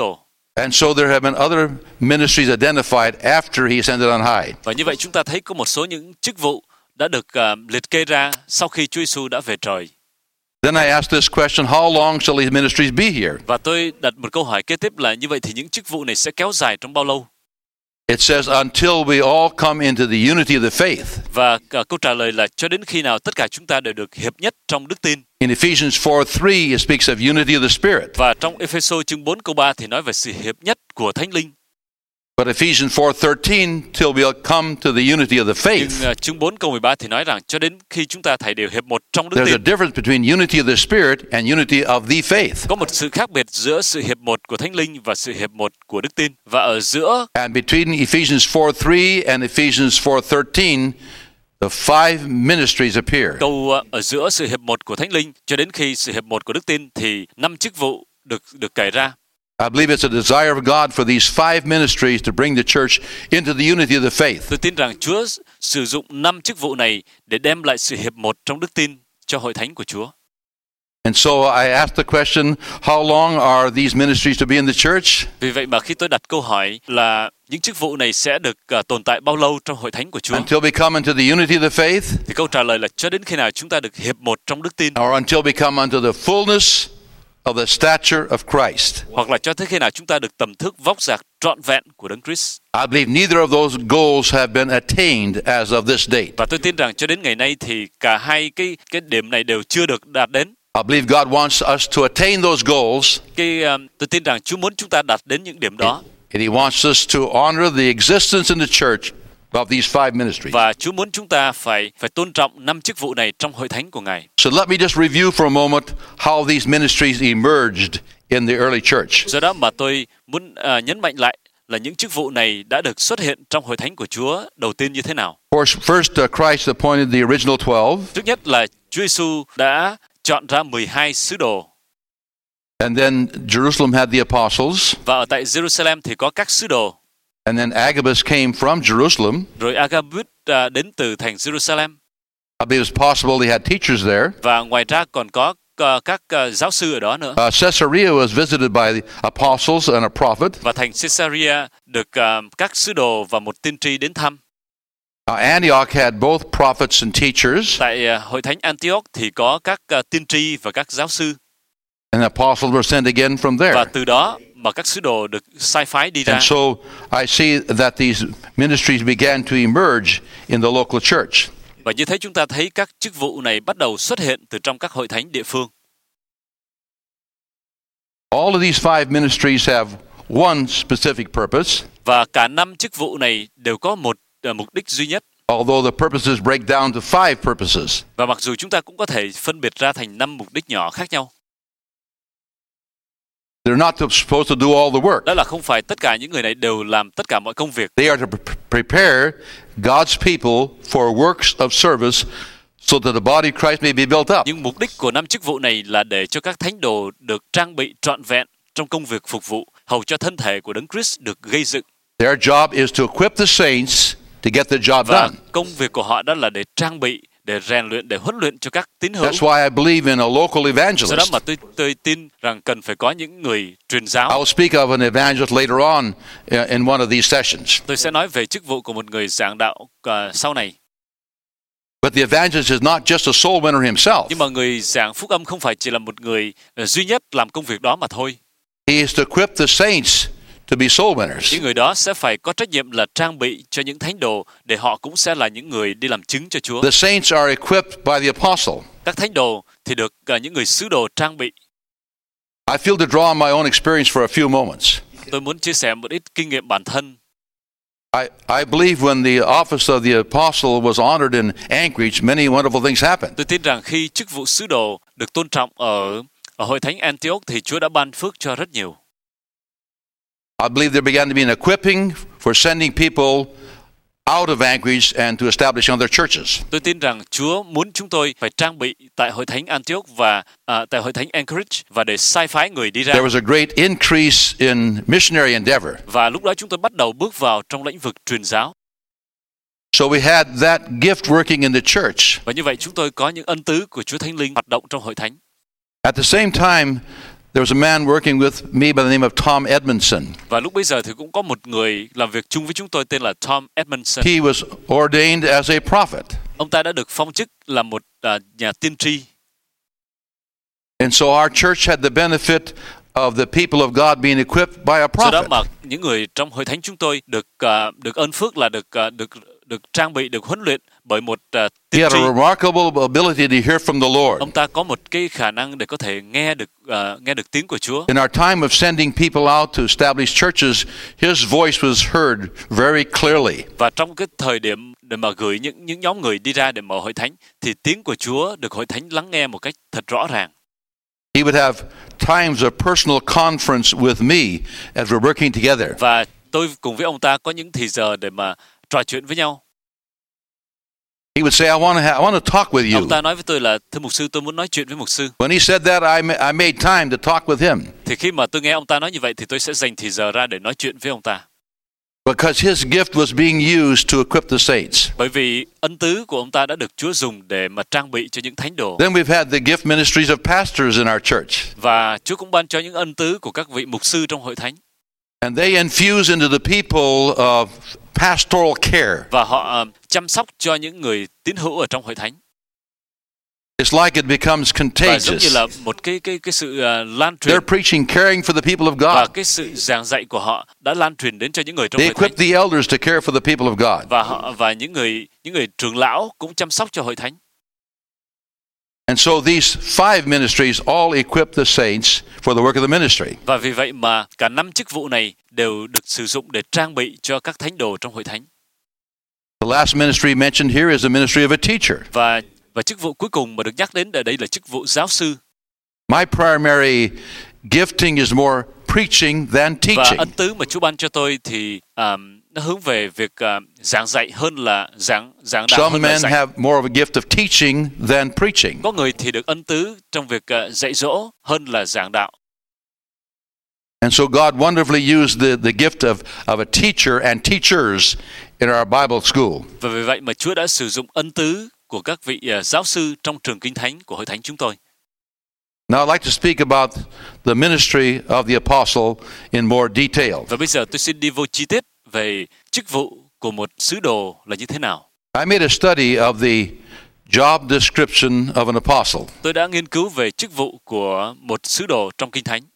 [SPEAKER 2] And so there have been other ministries identified after he ascended on high.
[SPEAKER 1] Và như vậy chúng ta thấy có một số những chức vụ đã được uh, liệt kê ra sau khi Chúa Giêsu đã về trời.
[SPEAKER 2] Then I asked this question, how long shall these ministries be here?
[SPEAKER 1] Và tôi đặt một câu hỏi kế tiếp là như vậy thì những chức vụ này sẽ kéo dài trong bao lâu?
[SPEAKER 2] It says, until we all come into the unity of the faith.
[SPEAKER 1] Và uh, câu trả lời là cho đến khi nào tất cả chúng ta đều được hiệp nhất trong đức tin.
[SPEAKER 2] In Ephesians four three, it speaks of unity of the Spirit.
[SPEAKER 1] Và trong Ephesos chương bốn câu ba thì nói về sự hiệp nhất của Thánh Linh.
[SPEAKER 2] But Ephesians four thirteen, till we come to the unity of the faith.
[SPEAKER 1] Nhưng uh, chương bốn câu mười ba thì nói rằng cho đến khi chúng ta thảy đều hiệp một trong đức
[SPEAKER 2] There's
[SPEAKER 1] tin.
[SPEAKER 2] a difference between unity of the Spirit and unity of the faith.
[SPEAKER 1] Có một sự khác biệt giữa sự hiệp một của Thánh Linh và sự hiệp một của đức tin. Và ở giữa
[SPEAKER 2] And between Ephesians four three and Ephesians four thirteen, the five ministries appear.
[SPEAKER 1] câu uh, ở giữa sự hiệp một của Thánh Linh cho đến khi sự hiệp một của đức tin thì năm chức vụ được được kể ra.
[SPEAKER 2] I believe it's a desire of God for these five ministries to bring the church into the unity of the faith.
[SPEAKER 1] Tôi tin rằng Chúa sử dụng năm chức vụ này để đem lại sự hiệp một trong đức tin cho hội thánh của Chúa.
[SPEAKER 2] And so I asked the question, how long are these ministries to be in the church?
[SPEAKER 1] Vì vậy mà khi tôi đặt câu hỏi là những chức vụ này sẽ được uh, tồn tại bao lâu trong hội thánh của Chúa,
[SPEAKER 2] Until we come into the unity of the faith,
[SPEAKER 1] thì câu trả lời là cho đến khi nào chúng ta được hiệp một trong đức tin,
[SPEAKER 2] or until we come unto the fullness of the stature of Christ.
[SPEAKER 1] hoặc là cho tới khi nào chúng ta được tầm thức vóc dạc trọn vẹn của Đấng Christ.
[SPEAKER 2] I believe neither of those goals have been attained as of this date.
[SPEAKER 1] Và tôi tin rằng cho đến ngày nay thì cả hai cái cái điểm này đều chưa được đạt đến.
[SPEAKER 2] I believe God wants us to attain those goals,
[SPEAKER 1] Cái um, tôi tin rằng Chúa muốn chúng ta đạt đến những điểm đó,
[SPEAKER 2] and He wants us to honor the existence in the church of these five ministries.
[SPEAKER 1] và Chúa muốn chúng ta phải phải tôn trọng năm chức vụ này trong hội thánh của Ngài.
[SPEAKER 2] So let me just review for a moment how these ministries emerged in the early church.
[SPEAKER 1] Do đó mà tôi muốn uh, nhấn mạnh lại là những chức vụ này đã được xuất hiện trong hội thánh của Chúa đầu tiên như thế nào.
[SPEAKER 2] First, first uh, Christ appointed the original twelve,
[SPEAKER 1] Trước nhất là Chúa Giêsu đã chọn ra mười hai sứ đồ,
[SPEAKER 2] and then Jerusalem had the apostles,
[SPEAKER 1] và ở tại Jerusalem thì có các sứ đồ,
[SPEAKER 2] and then Agabus came from Jerusalem.
[SPEAKER 1] rồi Agabus uh, đến từ thành Jerusalem,
[SPEAKER 2] I believe it's possible they had teachers there.
[SPEAKER 1] và ngoài ra còn có uh, các uh, giáo sư ở đó nữa.
[SPEAKER 2] Uh, Caesarea was visited by the apostles and a prophet.
[SPEAKER 1] Và thành Caesarea được uh, các sứ đồ và một tiên tri đến thăm.
[SPEAKER 2] Uh, Antioch had both prophets and teachers,
[SPEAKER 1] Tại uh, hội thánh Antioch thì có các uh, tiên tri và các giáo sư,
[SPEAKER 2] and the apostles were sent again from
[SPEAKER 1] và
[SPEAKER 2] there.
[SPEAKER 1] từ đó mà các sứ đồ được sai phái đi ra.
[SPEAKER 2] And so I see that these ministries began to emerge in the local church.
[SPEAKER 1] Và như thế chúng ta thấy các chức vụ này bắt đầu xuất hiện từ trong các hội thánh địa phương.
[SPEAKER 2] All of these five ministries have one specific purpose,
[SPEAKER 1] Và cả năm chức vụ này đều có một uh, mục đích duy nhất.
[SPEAKER 2] although the purposes break down to five purposes.
[SPEAKER 1] Và mặc dù chúng ta cũng có thể phân biệt ra thành năm mục đích nhỏ khác nhau.
[SPEAKER 2] They're not to- supposed to do all the work.
[SPEAKER 1] Đó là không phải tất cả những người này đều làm tất cả mọi công việc.
[SPEAKER 2] They are to pre- prepare God's people for works of service so that the body of Christ may be built up.
[SPEAKER 1] Nhưng mục đích của năm chức vụ này là để cho các thánh đồ được trang bị trọn vẹn trong công việc phục vụ, hầu cho thân thể của Đấng Christ được gây dựng.
[SPEAKER 2] Their job is to equip the saints to get the job
[SPEAKER 1] Và
[SPEAKER 2] done.
[SPEAKER 1] công việc của họ đó là để trang bị, để rèn luyện, để huấn luyện cho các tín hữu.
[SPEAKER 2] That's why I believe in a local
[SPEAKER 1] Do đó
[SPEAKER 2] evangelist.
[SPEAKER 1] mà tôi tôi tin rằng cần phải có những người truyền giáo.
[SPEAKER 2] I'll speak of an evangelist later on uh, in one of these sessions.
[SPEAKER 1] Tôi sẽ nói về chức vụ của một người giảng đạo uh, sau này.
[SPEAKER 2] But the evangelist is not just a soul winner himself.
[SPEAKER 1] Nhưng mà người giảng phúc âm không phải chỉ là một người uh, duy nhất làm công việc đó mà thôi.
[SPEAKER 2] He is to equip the saints to be soul winners.
[SPEAKER 1] Những người đó sẽ phải có trách nhiệm là trang bị cho những thánh đồ để họ cũng sẽ là những người đi làm chứng cho Chúa.
[SPEAKER 2] The saints are equipped by the apostle.
[SPEAKER 1] Các thánh đồ thì được uh, những người sứ đồ trang bị.
[SPEAKER 2] I feel to draw on my own experience for a few moments.
[SPEAKER 1] Tôi muốn chia sẻ một ít kinh nghiệm bản thân.
[SPEAKER 2] I, I believe when the office of the apostle was honored in Anchorage, many wonderful things happened.
[SPEAKER 1] Tôi tin rằng khi chức vụ sứ đồ được tôn trọng ở ở hội thánh Antioch thì Chúa đã ban phước cho rất nhiều.
[SPEAKER 2] I believe there began to be an equipping for sending people out of Anchorage and to establish other churches.
[SPEAKER 1] Tôi tin rằng Chúa muốn chúng tôi phải trang bị tại hội thánh Antioch và à, tại hội thánh Anchorage và để sai phái người đi ra.
[SPEAKER 2] There was a great increase in missionary endeavor.
[SPEAKER 1] Và lúc đó chúng tôi bắt đầu bước vào trong lĩnh vực truyền giáo.
[SPEAKER 2] So we had that gift working in the church.
[SPEAKER 1] Và như vậy chúng tôi có những ân tứ của Chúa Thánh Linh hoạt động trong hội thánh.
[SPEAKER 2] At the same time, there was a man working with me by the name of Tom Edmondson.
[SPEAKER 1] Và lúc bấy giờ thì cũng có một người làm việc chung với chúng tôi tên là Tom Edmondson.
[SPEAKER 2] He was ordained as a prophet.
[SPEAKER 1] Ông ta đã được phong chức là một uh, nhà tiên tri.
[SPEAKER 2] And so our church had the benefit of the people of God being equipped by a
[SPEAKER 1] Do đó
[SPEAKER 2] prophet.
[SPEAKER 1] mà những người trong hội thánh chúng tôi được uh, được ơn phước là được uh, được được trang bị, được huấn luyện bởi một uh,
[SPEAKER 2] He
[SPEAKER 1] tiên
[SPEAKER 2] had
[SPEAKER 1] tri.
[SPEAKER 2] a remarkable ability to hear from the Lord.
[SPEAKER 1] Ông ta có một cái khả năng để có thể nghe được uh, nghe được tiếng của Chúa.
[SPEAKER 2] In our time of sending people out to establish churches, his voice was heard very clearly.
[SPEAKER 1] Và trong cái thời điểm để mà gửi những những nhóm người đi ra để mở hội thánh thì tiếng của Chúa được hội thánh lắng nghe một cách thật rõ ràng.
[SPEAKER 2] He would have times of personal conference with me as we're working together.
[SPEAKER 1] Và tôi cùng với ông ta có những thì giờ để mà trò chuyện với nhau.
[SPEAKER 2] He would say, I want to ha- I want to talk with
[SPEAKER 1] Ông
[SPEAKER 2] you.
[SPEAKER 1] ta nói với tôi là thưa mục sư, tôi muốn nói chuyện với mục sư.
[SPEAKER 2] When he said that, I, ma- I made time to talk with him
[SPEAKER 1] Thì khi mà tôi nghe ông ta nói như vậy thì tôi sẽ dành thì giờ ra để nói chuyện với ông ta.
[SPEAKER 2] because his gift was being used to equip the saints.
[SPEAKER 1] Bởi vì ân tứ của ông ta đã được Chúa dùng để mà trang bị cho những thánh đồ.
[SPEAKER 2] Then we've had the gift ministries of pastors in our church,
[SPEAKER 1] Và Chúa cũng ban cho những ân tứ của các vị mục sư trong hội thánh.
[SPEAKER 2] and they infuse into the people of pastoral care.
[SPEAKER 1] Và họ uh, chăm sóc cho những người tín hữu ở trong hội thánh.
[SPEAKER 2] It's like it becomes
[SPEAKER 1] Và giống như
[SPEAKER 2] contagious.
[SPEAKER 1] là một cái cái cái sự uh, lan truyền.
[SPEAKER 2] They're preaching, caring for the people of
[SPEAKER 1] Và
[SPEAKER 2] God.
[SPEAKER 1] cái sự giảng dạy của họ đã lan truyền đến cho những người trong
[SPEAKER 2] They
[SPEAKER 1] hội thánh.
[SPEAKER 2] equip the elders to care for the people of God.
[SPEAKER 1] Và họ và những người những người trưởng lão cũng chăm sóc cho hội thánh.
[SPEAKER 2] And so these five ministries all equip the saints for the work of the ministry.
[SPEAKER 1] Và vì vậy mà cả năm chức vụ này đều được sử dụng để trang bị cho các thánh đồ trong hội thánh.
[SPEAKER 2] The last ministry mentioned here is the ministry of a teacher.
[SPEAKER 1] Và và chức vụ cuối cùng mà được nhắc đến ở đây là chức vụ giáo sư.
[SPEAKER 2] My primary gifting is more preaching than
[SPEAKER 1] Và
[SPEAKER 2] teaching.
[SPEAKER 1] ân tứ mà Chúa ban cho tôi thì um, nó hướng về việc uh, giảng dạy hơn là giảng giảng đạo
[SPEAKER 2] Some
[SPEAKER 1] hơn là
[SPEAKER 2] men
[SPEAKER 1] dạy.
[SPEAKER 2] have more of a gift of teaching than preaching.
[SPEAKER 1] Có người thì được ân tứ trong việc uh, dạy dỗ hơn là giảng đạo.
[SPEAKER 2] And so God wonderfully used the, the gift of, of a teacher and teachers in our Bible school.
[SPEAKER 1] Và vì vậy mà Chúa đã sử dụng ân tứ của các vị uh, giáo sư trong trường kinh thánh của hội thánh chúng tôi.
[SPEAKER 2] Now I'd like to speak about the ministry of the apostle in more detail.
[SPEAKER 1] Và bây giờ tôi xin đi vô chi tiết về chức vụ của một sứ đồ là như thế nào.
[SPEAKER 2] I made a study of the job description of an apostle.
[SPEAKER 1] Tôi đã nghiên cứu về chức vụ của một sứ đồ trong kinh thánh.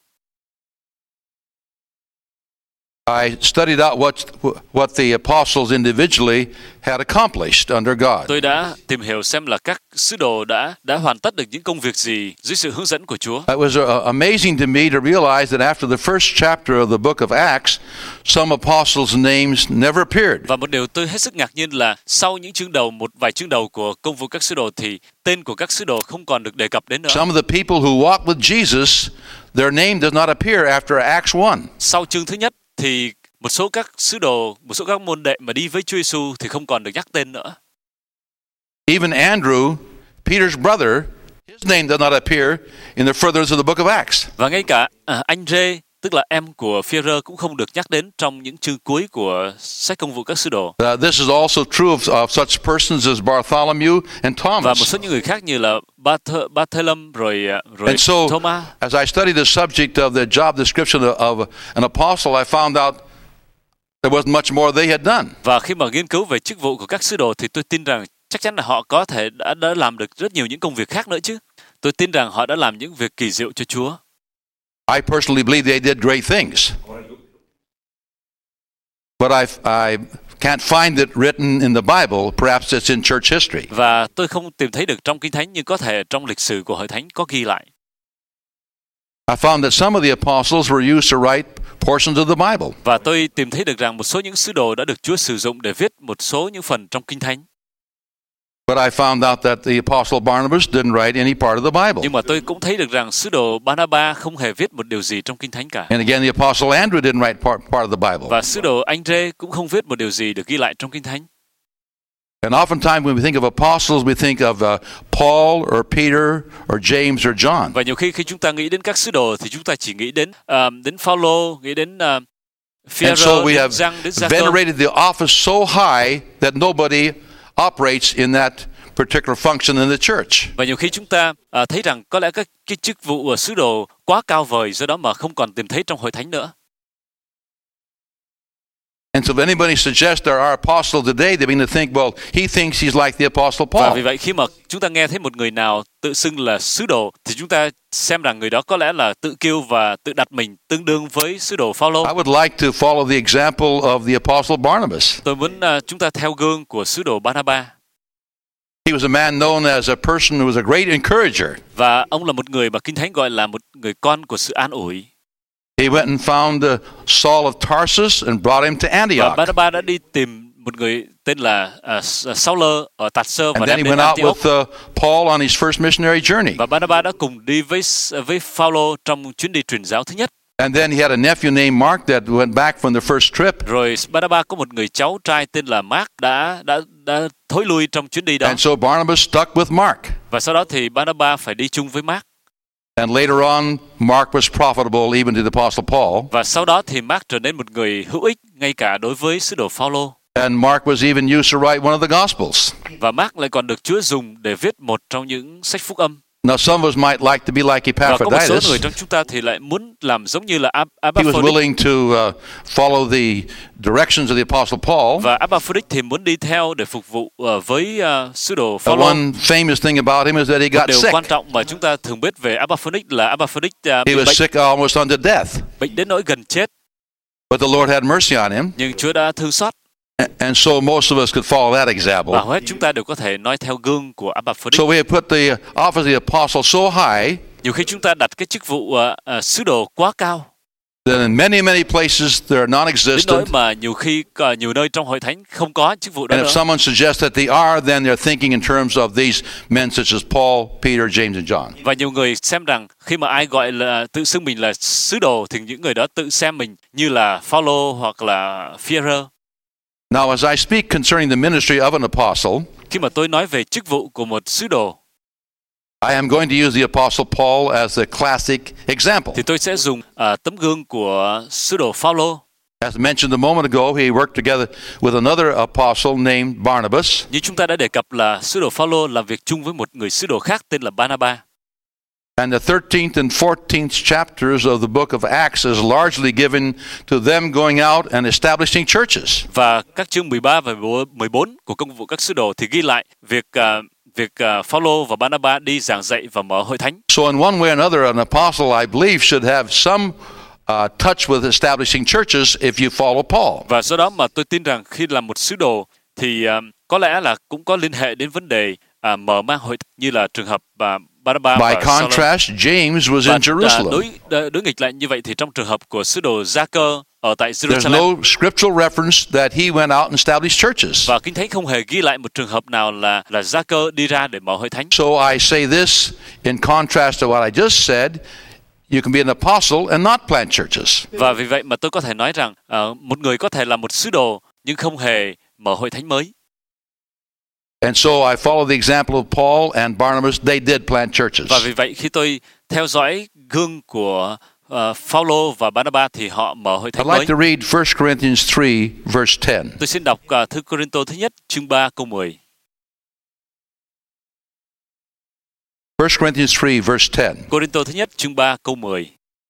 [SPEAKER 2] I studied out what what the apostles individually had accomplished under God.
[SPEAKER 1] Tôi đã tìm hiểu xem là các sứ đồ đã đã hoàn tất được những công việc gì dưới sự hướng dẫn của Chúa.
[SPEAKER 2] It was uh, amazing to me to realize that after the first chapter of the book of Acts, some apostles' names never appeared.
[SPEAKER 1] Và một điều tôi hết sức ngạc nhiên là sau những chương đầu, một vài chương đầu của công vụ các sứ đồ thì tên của các sứ đồ không còn được đề cập đến nữa.
[SPEAKER 2] Some of the people who walked with Jesus, their name does not appear after Acts one.
[SPEAKER 1] Sau chương thứ nhất thì một số các sứ đồ, một số các môn đệ mà đi với Chúa Giêsu thì không còn được nhắc tên nữa.
[SPEAKER 2] Even Andrew, Peter's brother, his name does not appear in the furtherance of the book of Acts.
[SPEAKER 1] Và ngay cả à, anh Rê, tức là em của Phi-e-rơ cũng không được nhắc đến trong những chương cuối của sách công vụ các sứ đồ.
[SPEAKER 2] Uh, this is also true of, of such persons as Bartholomew and
[SPEAKER 1] Và một
[SPEAKER 2] Thomas.
[SPEAKER 1] số những người khác như là Ba-thơ, Ba-thê-lâm rồi rồi
[SPEAKER 2] And so,
[SPEAKER 1] Thomas.
[SPEAKER 2] as I studied the subject of the job description of, of an apostle, I found out there wasn't much more they had done.
[SPEAKER 1] Và khi mà nghiên cứu về chức vụ của các sứ đồ thì tôi tin rằng chắc chắn là họ có thể đã, đã làm được rất nhiều những công việc khác nữa chứ. Tôi tin rằng họ đã làm những việc kỳ diệu cho Chúa.
[SPEAKER 2] I personally believe they did great things. But I, I can't find it written in the Bible. Perhaps it's in church history.
[SPEAKER 1] Và tôi không tìm thấy được trong Kinh Thánh, nhưng có thể trong lịch sử của Hội Thánh có ghi lại.
[SPEAKER 2] I found that some of the apostles were used to write portions of the Bible.
[SPEAKER 1] Và tôi tìm thấy được rằng một số những sứ đồ đã được Chúa sử dụng để viết một số những phần trong Kinh Thánh.
[SPEAKER 2] But I found out that the apostle Barnabas didn't write any part of the Bible.
[SPEAKER 1] Nhưng mà tôi cũng thấy được rằng sứ đồ Ba-na-ba không hề viết một điều gì trong Kinh Thánh cả.
[SPEAKER 2] And again, the apostle Andrew didn't write part, part of the Bible.
[SPEAKER 1] Và sứ đồ Anh Rê cũng không viết một điều gì được ghi lại trong Kinh Thánh.
[SPEAKER 2] And oftentimes when we think of apostles, we think of uh, Paul or Peter or James or John.
[SPEAKER 1] Và nhiều khi khi chúng ta nghĩ đến các sứ đồ thì chúng ta chỉ nghĩ đến uh, đến Phaolô, nghĩ đến uh,
[SPEAKER 2] And
[SPEAKER 1] Phi-e-rơ,
[SPEAKER 2] so we
[SPEAKER 1] đến
[SPEAKER 2] have
[SPEAKER 1] Giăng, đến Gia-tô.
[SPEAKER 2] venerated the office so high that nobody operates in that particular function in the church.
[SPEAKER 1] Và nhiều khi chúng ta à, thấy rằng có lẽ các cái chức vụ uh, sứ đồ quá cao vời, do đó mà không còn tìm thấy trong hội thánh nữa.
[SPEAKER 2] And so if anybody suggests there are apostles today, they begin to think, well, he thinks he's like the Apostle
[SPEAKER 1] Và
[SPEAKER 2] Paul.
[SPEAKER 1] vì vậy khi mà chúng ta nghe thấy một người nào tự xưng là sứ đồ thì chúng ta xem rằng người đó có lẽ là tự kêu và tự đặt mình tương đương với sứ đồ Phaolô.
[SPEAKER 2] I would like to follow the example of the Apostle Barnabas.
[SPEAKER 1] Tôi muốn uh, chúng ta theo gương của sứ đồ Barnabas.
[SPEAKER 2] He was a man known as a person who was a great encourager.
[SPEAKER 1] Và ông là một người mà Kinh Thánh gọi là một người con của sự an ủi.
[SPEAKER 2] He went and found uh, Saul of Tarsus and brought him to
[SPEAKER 1] Và
[SPEAKER 2] Antioch.
[SPEAKER 1] Barnabas đã đi tìm một người tên là uh, Sauler ở Tạt Sơ và
[SPEAKER 2] And then
[SPEAKER 1] đem
[SPEAKER 2] he
[SPEAKER 1] đến
[SPEAKER 2] went out
[SPEAKER 1] Antioch.
[SPEAKER 2] with uh, Paul on his first missionary journey.
[SPEAKER 1] Và Barnabas đã cùng đi với với Phaolô trong chuyến đi truyền giáo thứ nhất.
[SPEAKER 2] And then he had a nephew named Mark that went back from the first trip.
[SPEAKER 1] Rồi Barnabas có một người cháu trai tên là Mark đã đã đã thối lui trong chuyến đi đó.
[SPEAKER 2] And so Barnabas stuck with Mark.
[SPEAKER 1] Và sau đó thì Barnabas phải đi chung với Mark.
[SPEAKER 2] And later on, Mark was profitable even to the Apostle Paul.
[SPEAKER 1] Và sau đó thì Mark trở nên một người hữu ích ngay cả đối với sứ đồ Phaolô.
[SPEAKER 2] And Mark was even used to write one of the Gospels.
[SPEAKER 1] Và Mark lại còn được Chúa dùng để viết một trong những sách phúc âm.
[SPEAKER 2] Now, some of us might like to be like
[SPEAKER 1] Và có một số
[SPEAKER 2] Epaphroditus.
[SPEAKER 1] người trong chúng ta thì lại muốn làm giống như là Ap-
[SPEAKER 2] He was
[SPEAKER 1] Epaphroditus.
[SPEAKER 2] willing to uh, follow the directions of the Apostle Paul.
[SPEAKER 1] Và Epaphroditus thì muốn đi theo để phục vụ uh, với uh, sứ đồ
[SPEAKER 2] The
[SPEAKER 1] Phaolô.
[SPEAKER 2] one famous thing about him is that he
[SPEAKER 1] Một
[SPEAKER 2] got
[SPEAKER 1] điều
[SPEAKER 2] sick.
[SPEAKER 1] quan trọng mà chúng ta thường biết về Epaphroditus là Epaphroditus uh,
[SPEAKER 2] He
[SPEAKER 1] bị
[SPEAKER 2] was
[SPEAKER 1] bệnh,
[SPEAKER 2] sick almost unto death.
[SPEAKER 1] bệnh đến nỗi gần chết,
[SPEAKER 2] But the Lord had mercy on him.
[SPEAKER 1] nhưng Chúa đã thương xót.
[SPEAKER 2] A- And so most of us could follow that
[SPEAKER 1] Và
[SPEAKER 2] example.
[SPEAKER 1] hầu hết chúng ta đều có thể nói theo gương của Epaphroditus.
[SPEAKER 2] So we have put the office of the apostle so high
[SPEAKER 1] Nhiều khi chúng ta đặt cái chức vụ uh, uh, sứ đồ quá cao,
[SPEAKER 2] that in many, many places they're
[SPEAKER 1] đến nỗi
[SPEAKER 2] non-existent.
[SPEAKER 1] mà nhiều khi uh, nhiều nơi trong hội thánh không có chức vụ đó
[SPEAKER 2] And if
[SPEAKER 1] nữa.
[SPEAKER 2] someone suggests that they are, then they're thinking in terms of these men such as Paul, Peter, James, and John.
[SPEAKER 1] Và nhiều người xem rằng khi mà ai gọi là tự xưng mình là sứ đồ thì những người đó tự xem mình như là Phaolô hoặc là Phi-e-rơ.
[SPEAKER 2] Now, as I speak concerning the ministry of an apostle,
[SPEAKER 1] Khi mà tôi nói về chức vụ của một sứ đồ
[SPEAKER 2] I am going to use the apostle Paul as a classic example.
[SPEAKER 1] thì tôi sẽ dùng uh, tấm gương của sứ đồ Phaolô.
[SPEAKER 2] As mentioned a moment ago, he worked together with another apostle named Barnabas.
[SPEAKER 1] Như chúng ta đã đề cập là sứ đồ Phaolô làm việc chung với một người sứ đồ khác tên là Barnabas.
[SPEAKER 2] And the thirteenth and fourteenth chapters of the book of Acts is largely given to them going out and establishing churches.
[SPEAKER 1] Và các chương mười ba và mười bốn của công vụ các sứ đồ thì ghi lại việc uh, việc uh, Phaolô và Barnabas đi giảng dạy và mở hội thánh.
[SPEAKER 2] So in one way or another, an apostle, I believe, should have some uh, touch with establishing churches if you follow Paul.
[SPEAKER 1] Và do đó mà tôi tin rằng khi làm một sứ đồ thì uh, có lẽ là cũng có liên hệ đến vấn đề uh, mở mang hội thánh như là trường hợp uh, Barnabas
[SPEAKER 2] By
[SPEAKER 1] và Sauler.
[SPEAKER 2] contrast, James was
[SPEAKER 1] Và
[SPEAKER 2] in Jerusalem.
[SPEAKER 1] uh, đối đối đối nghịch lại như vậy thì trong trường hợp của sứ đồ Gia-cơ ở tại
[SPEAKER 2] There's
[SPEAKER 1] Jerusalem,
[SPEAKER 2] no scriptural reference that he went out and established churches.
[SPEAKER 1] và Kinh Thánh không hề ghi lại một trường hợp nào là là Gia-cơ đi ra để mở hội thánh.
[SPEAKER 2] So I say this in contrast to what I just said. You can be an apostle and not plant churches.
[SPEAKER 1] Và vì vậy mà tôi có thể nói rằng uh, một người có thể là một sứ đồ nhưng không hề mở hội thánh mới.
[SPEAKER 2] And so I follow the example of Paul and Barnabas. They did plant churches.
[SPEAKER 1] Và vì vậy khi tôi theo dõi gương của uh, Phaolô và Barnabas thì họ mở hội thánh
[SPEAKER 2] I'd like
[SPEAKER 1] mới.
[SPEAKER 2] to read First Corinthians three, verse ten.
[SPEAKER 1] Tôi xin đọc uh, thư Cô-rinh-tô thứ nhất chương ba câu mười.
[SPEAKER 2] First Corinthians three, verse ten.
[SPEAKER 1] Cô-rinh-tô thứ nhất chương ba câu mười.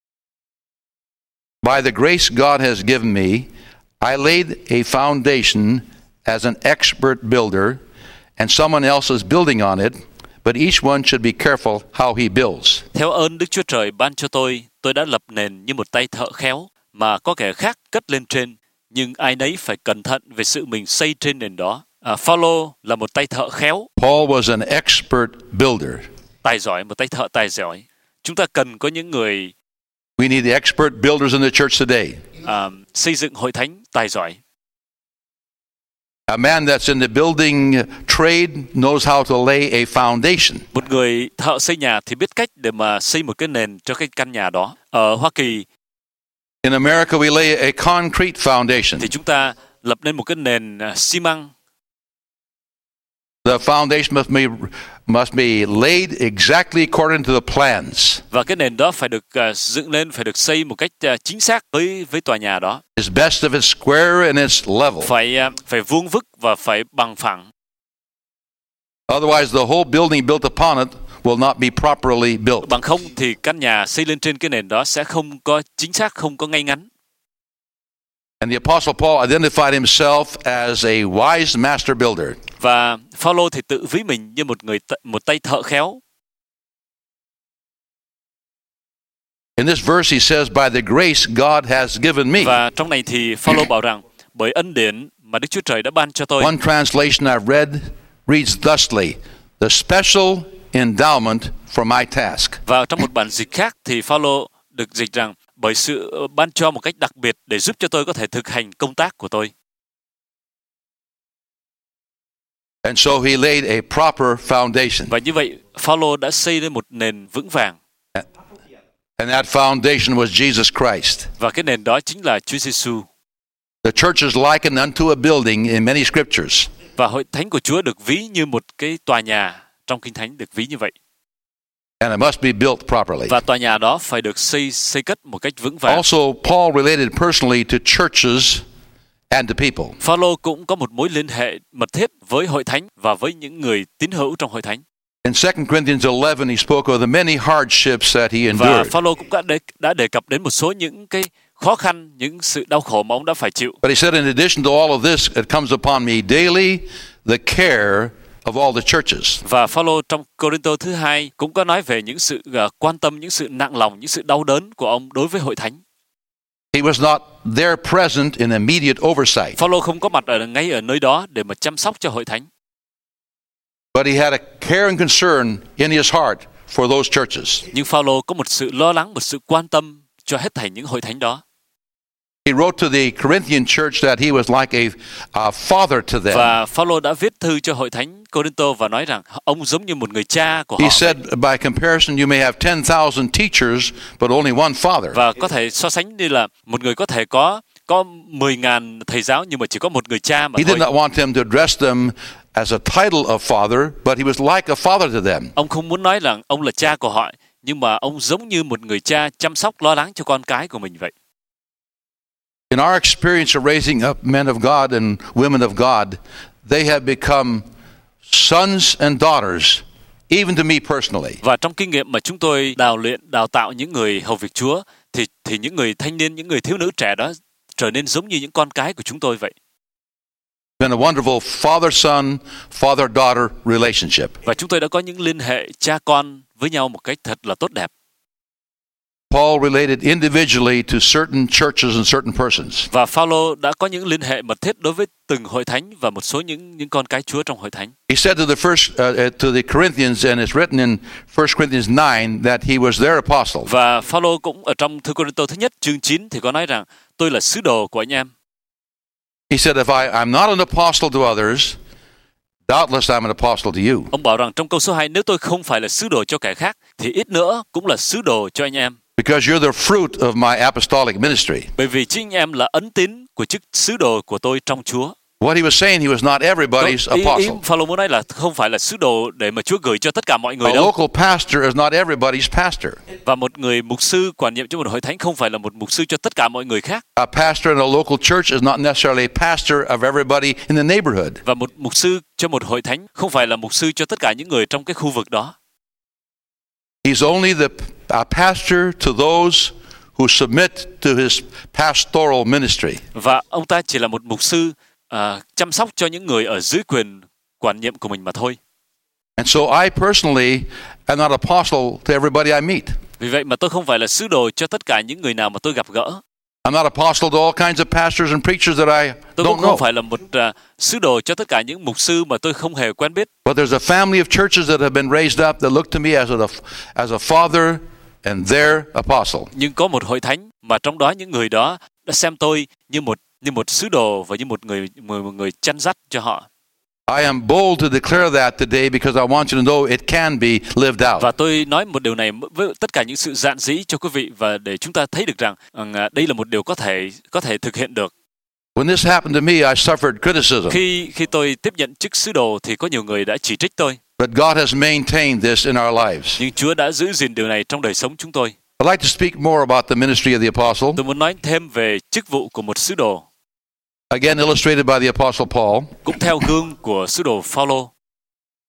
[SPEAKER 2] By the grace God has given me, I laid a foundation as an expert builder, and someone else is building on it, but each one should be careful how he builds.
[SPEAKER 1] Theo ơn Đức Chúa Trời ban cho tôi, tôi đã lập nền như một tay thợ khéo, mà có kẻ khác cất lên trên, nhưng ai nấy phải cẩn thận về sự mình xây trên nền đó. À, Phaolô là một tay thợ khéo,
[SPEAKER 2] Paul was an expert builder.
[SPEAKER 1] tài giỏi, một tay thợ tài giỏi. Chúng ta cần có những người
[SPEAKER 2] We need the expert builders in the church today.
[SPEAKER 1] à, xây dựng hội thánh tài giỏi.
[SPEAKER 2] A man that's in the building trade knows how to lay a foundation.
[SPEAKER 1] Một người thợ xây nhà thì biết cách để mà xây một cái nền cho cái căn nhà đó. Ở Hoa Kỳ
[SPEAKER 2] In America, we lay a concrete foundation.
[SPEAKER 1] thì chúng ta lập nên một cái nền à, xi măng.
[SPEAKER 2] The foundation must be, must be laid exactly according to the plans.
[SPEAKER 1] Và cái nền đó phải được uh, dựng lên, phải được xây một cách uh, chính xác với với tòa nhà đó.
[SPEAKER 2] It's best if it's square and it's level.
[SPEAKER 1] Phải uh, phải vuông vức và phải bằng phẳng.
[SPEAKER 2] Otherwise, the whole building built upon it will not be properly built.
[SPEAKER 1] Bằng không thì căn nhà xây lên trên cái nền đó sẽ không có chính xác, không có ngay ngắn.
[SPEAKER 2] And the Apostle Paul identified himself as a wise master builder.
[SPEAKER 1] Và Phaolô thì tự ví mình như một người t- một tay thợ khéo.
[SPEAKER 2] In this verse he says, by the grace God has given me.
[SPEAKER 1] Và trong này thì Phaolô bảo rằng bởi ân điển mà Đức Chúa Trời đã ban cho tôi.
[SPEAKER 2] One translation I've read reads thusly, the special endowment for my task.
[SPEAKER 1] Và trong một bản dịch khác thì Phaolô được dịch rằng bởi sự ban cho một cách đặc biệt để giúp cho tôi có thể thực hành công tác của tôi.
[SPEAKER 2] And so he laid a proper foundation.
[SPEAKER 1] Và như vậy Phaolô đã xây lên một nền vững vàng.
[SPEAKER 2] And that foundation was Jesus Christ.
[SPEAKER 1] Và cái nền đó chính là Chúa Giêsu.
[SPEAKER 2] The church is likened unto a building in many scriptures.
[SPEAKER 1] Và hội thánh của Chúa được ví như một cái tòa nhà, trong Kinh Thánh được ví như vậy.
[SPEAKER 2] And it must be built properly.
[SPEAKER 1] Và tòa nhà đó phải được xây xây cất một cách vững vàng.
[SPEAKER 2] Also, Paul related personally to churches and to people.
[SPEAKER 1] Phaolô cũng có một mối liên hệ mật thiết với hội thánh và với những người tín hữu trong hội thánh.
[SPEAKER 2] In Second Corinthians eleven, he spoke of the many hardships that he
[SPEAKER 1] Và
[SPEAKER 2] endured.
[SPEAKER 1] Phaolô cũng đã đề, đã đề cập đến một số những cái khó khăn, những sự đau khổ mà ông đã phải chịu.
[SPEAKER 2] But he said, in addition to all of this, it comes upon me daily the care of all the churches.
[SPEAKER 1] Và Phaolô trong Cô-rinh-tô thứ hai cũng có nói về những sự uh, quan tâm, những sự nặng lòng, những sự đau đớn của ông đối với hội thánh.
[SPEAKER 2] He was not there present in immediate oversight,
[SPEAKER 1] Phaolô không có mặt ở ngay ở nơi đó để mà chăm sóc cho hội thánh.
[SPEAKER 2] but he had a care and concern in his heart for those churches.
[SPEAKER 1] Nhưng Phaolô có một sự lo lắng, một sự quan tâm cho hết thảy những hội thánh đó.
[SPEAKER 2] He wrote to the Corinthian church that he was like a, a father to them.
[SPEAKER 1] Và Phaolô đã viết thư cho hội thánh Cô-rinh-tô và nói rằng ông giống như một người cha của
[SPEAKER 2] He
[SPEAKER 1] họ.
[SPEAKER 2] said, by comparison, you may have ten thousand teachers, but only one father.
[SPEAKER 1] Và có thể so sánh như là một người có thể có có mười nghìn thầy giáo nhưng mà chỉ có một người cha mà
[SPEAKER 2] He
[SPEAKER 1] thôi.
[SPEAKER 2] did not want them to address them as a title of father, but he was like a father to them.
[SPEAKER 1] Ông không muốn nói rằng ông là cha của họ, nhưng mà ông giống như một người cha chăm sóc lo lắng cho con cái của mình vậy.
[SPEAKER 2] In our experience of raising up men of God and women of God, they have become sons and daughters, even to me personally.
[SPEAKER 1] Và trong kinh nghiệm mà chúng tôi đào luyện, đào tạo những người hầu việc Chúa, thì thì những người thanh niên, những người thiếu nữ trẻ đó trở nên giống như những con cái của chúng tôi vậy.
[SPEAKER 2] Been a wonderful father-son, father-daughter relationship.
[SPEAKER 1] Và chúng tôi đã có những liên hệ cha con với nhau một cách thật là tốt đẹp.
[SPEAKER 2] Paul related individually to certain churches and certain persons.
[SPEAKER 1] Và Phaolô đã có những liên hệ mật thiết đối với từng hội thánh và một số những những con cái Chúa trong hội thánh.
[SPEAKER 2] He said to the first uh, to the Corinthians, and it's written in First Corinthians nine, that he was their apostle.
[SPEAKER 1] Và Phaolô cũng ở trong thư Cô-rinh-tô thứ nhất chương chín thì có nói rằng tôi là sứ đồ của anh em.
[SPEAKER 2] He said, if I, I'm not an apostle to others, doubtless I'm an apostle to you.
[SPEAKER 1] Ông bảo rằng trong câu số hai, nếu tôi không phải là sứ đồ cho kẻ khác thì ít nữa cũng là sứ đồ cho anh em.
[SPEAKER 2] Because you're the fruit of my apostolic ministry.
[SPEAKER 1] Bởi vì chính anh em là ấn tín của chức sứ đồ của tôi trong Chúa.
[SPEAKER 2] What he was saying, he was not everybody's
[SPEAKER 1] Ý, ý
[SPEAKER 2] apostle.
[SPEAKER 1] Phaolô muốn nói là không phải là sứ đồ để mà Chúa gửi cho tất cả mọi người
[SPEAKER 2] A
[SPEAKER 1] đâu.
[SPEAKER 2] local pastor is not everybody's pastor.
[SPEAKER 1] Và một người mục sư quản nhiệm cho một hội thánh không phải là một mục sư cho tất cả mọi người khác.
[SPEAKER 2] A pastor in a local church is not necessarily a pastor of everybody in the neighborhood.
[SPEAKER 1] Và một mục sư cho một hội thánh không phải là mục sư cho tất cả những người trong cái khu vực đó.
[SPEAKER 2] He's only the a pastor to those who submit to his pastoral ministry.
[SPEAKER 1] Và ông ta chỉ là một mục sư uh, chăm sóc cho những người ở dưới quyền quản nhiệm của mình mà thôi.
[SPEAKER 2] And so I personally am not apostle to everybody I meet.
[SPEAKER 1] Vì vậy mà tôi không phải là sứ đồ cho tất cả những người nào mà tôi gặp gỡ.
[SPEAKER 2] I'm not apostle to all kinds of pastors and preachers that I
[SPEAKER 1] Tôi
[SPEAKER 2] don't
[SPEAKER 1] cũng không
[SPEAKER 2] know.
[SPEAKER 1] phải là một uh, sứ đồ cho tất cả những mục sư mà tôi không hề quen biết.
[SPEAKER 2] But there's a family of churches that have been raised up that look to me as a as a father and their apostle.
[SPEAKER 1] Nhưng có một hội thánh mà trong đó những người đó đã xem tôi như một như một sứ đồ và như một người một, một người chăn dắt cho họ.
[SPEAKER 2] I am bold to declare that today because I want you to know it can be lived out.
[SPEAKER 1] Và tôi nói một điều này với tất cả những sự dạn dĩ cho quý vị và để chúng ta thấy được rằng uh, đây là một điều có thể có thể thực hiện được.
[SPEAKER 2] When this happened to me, I suffered criticism.
[SPEAKER 1] Khi khi tôi tiếp nhận chức sứ đồ thì có nhiều người đã chỉ trích tôi.
[SPEAKER 2] But God has maintained this in our lives.
[SPEAKER 1] Nhưng Chúa đã giữ gìn điều này trong đời sống chúng tôi.
[SPEAKER 2] I'd like to speak more about the ministry of the apostle.
[SPEAKER 1] Tôi muốn nói thêm về chức vụ của một sứ đồ.
[SPEAKER 2] Again illustrated by the apostle Paul.
[SPEAKER 1] Cũng theo gương của sứ đồ Phaolô.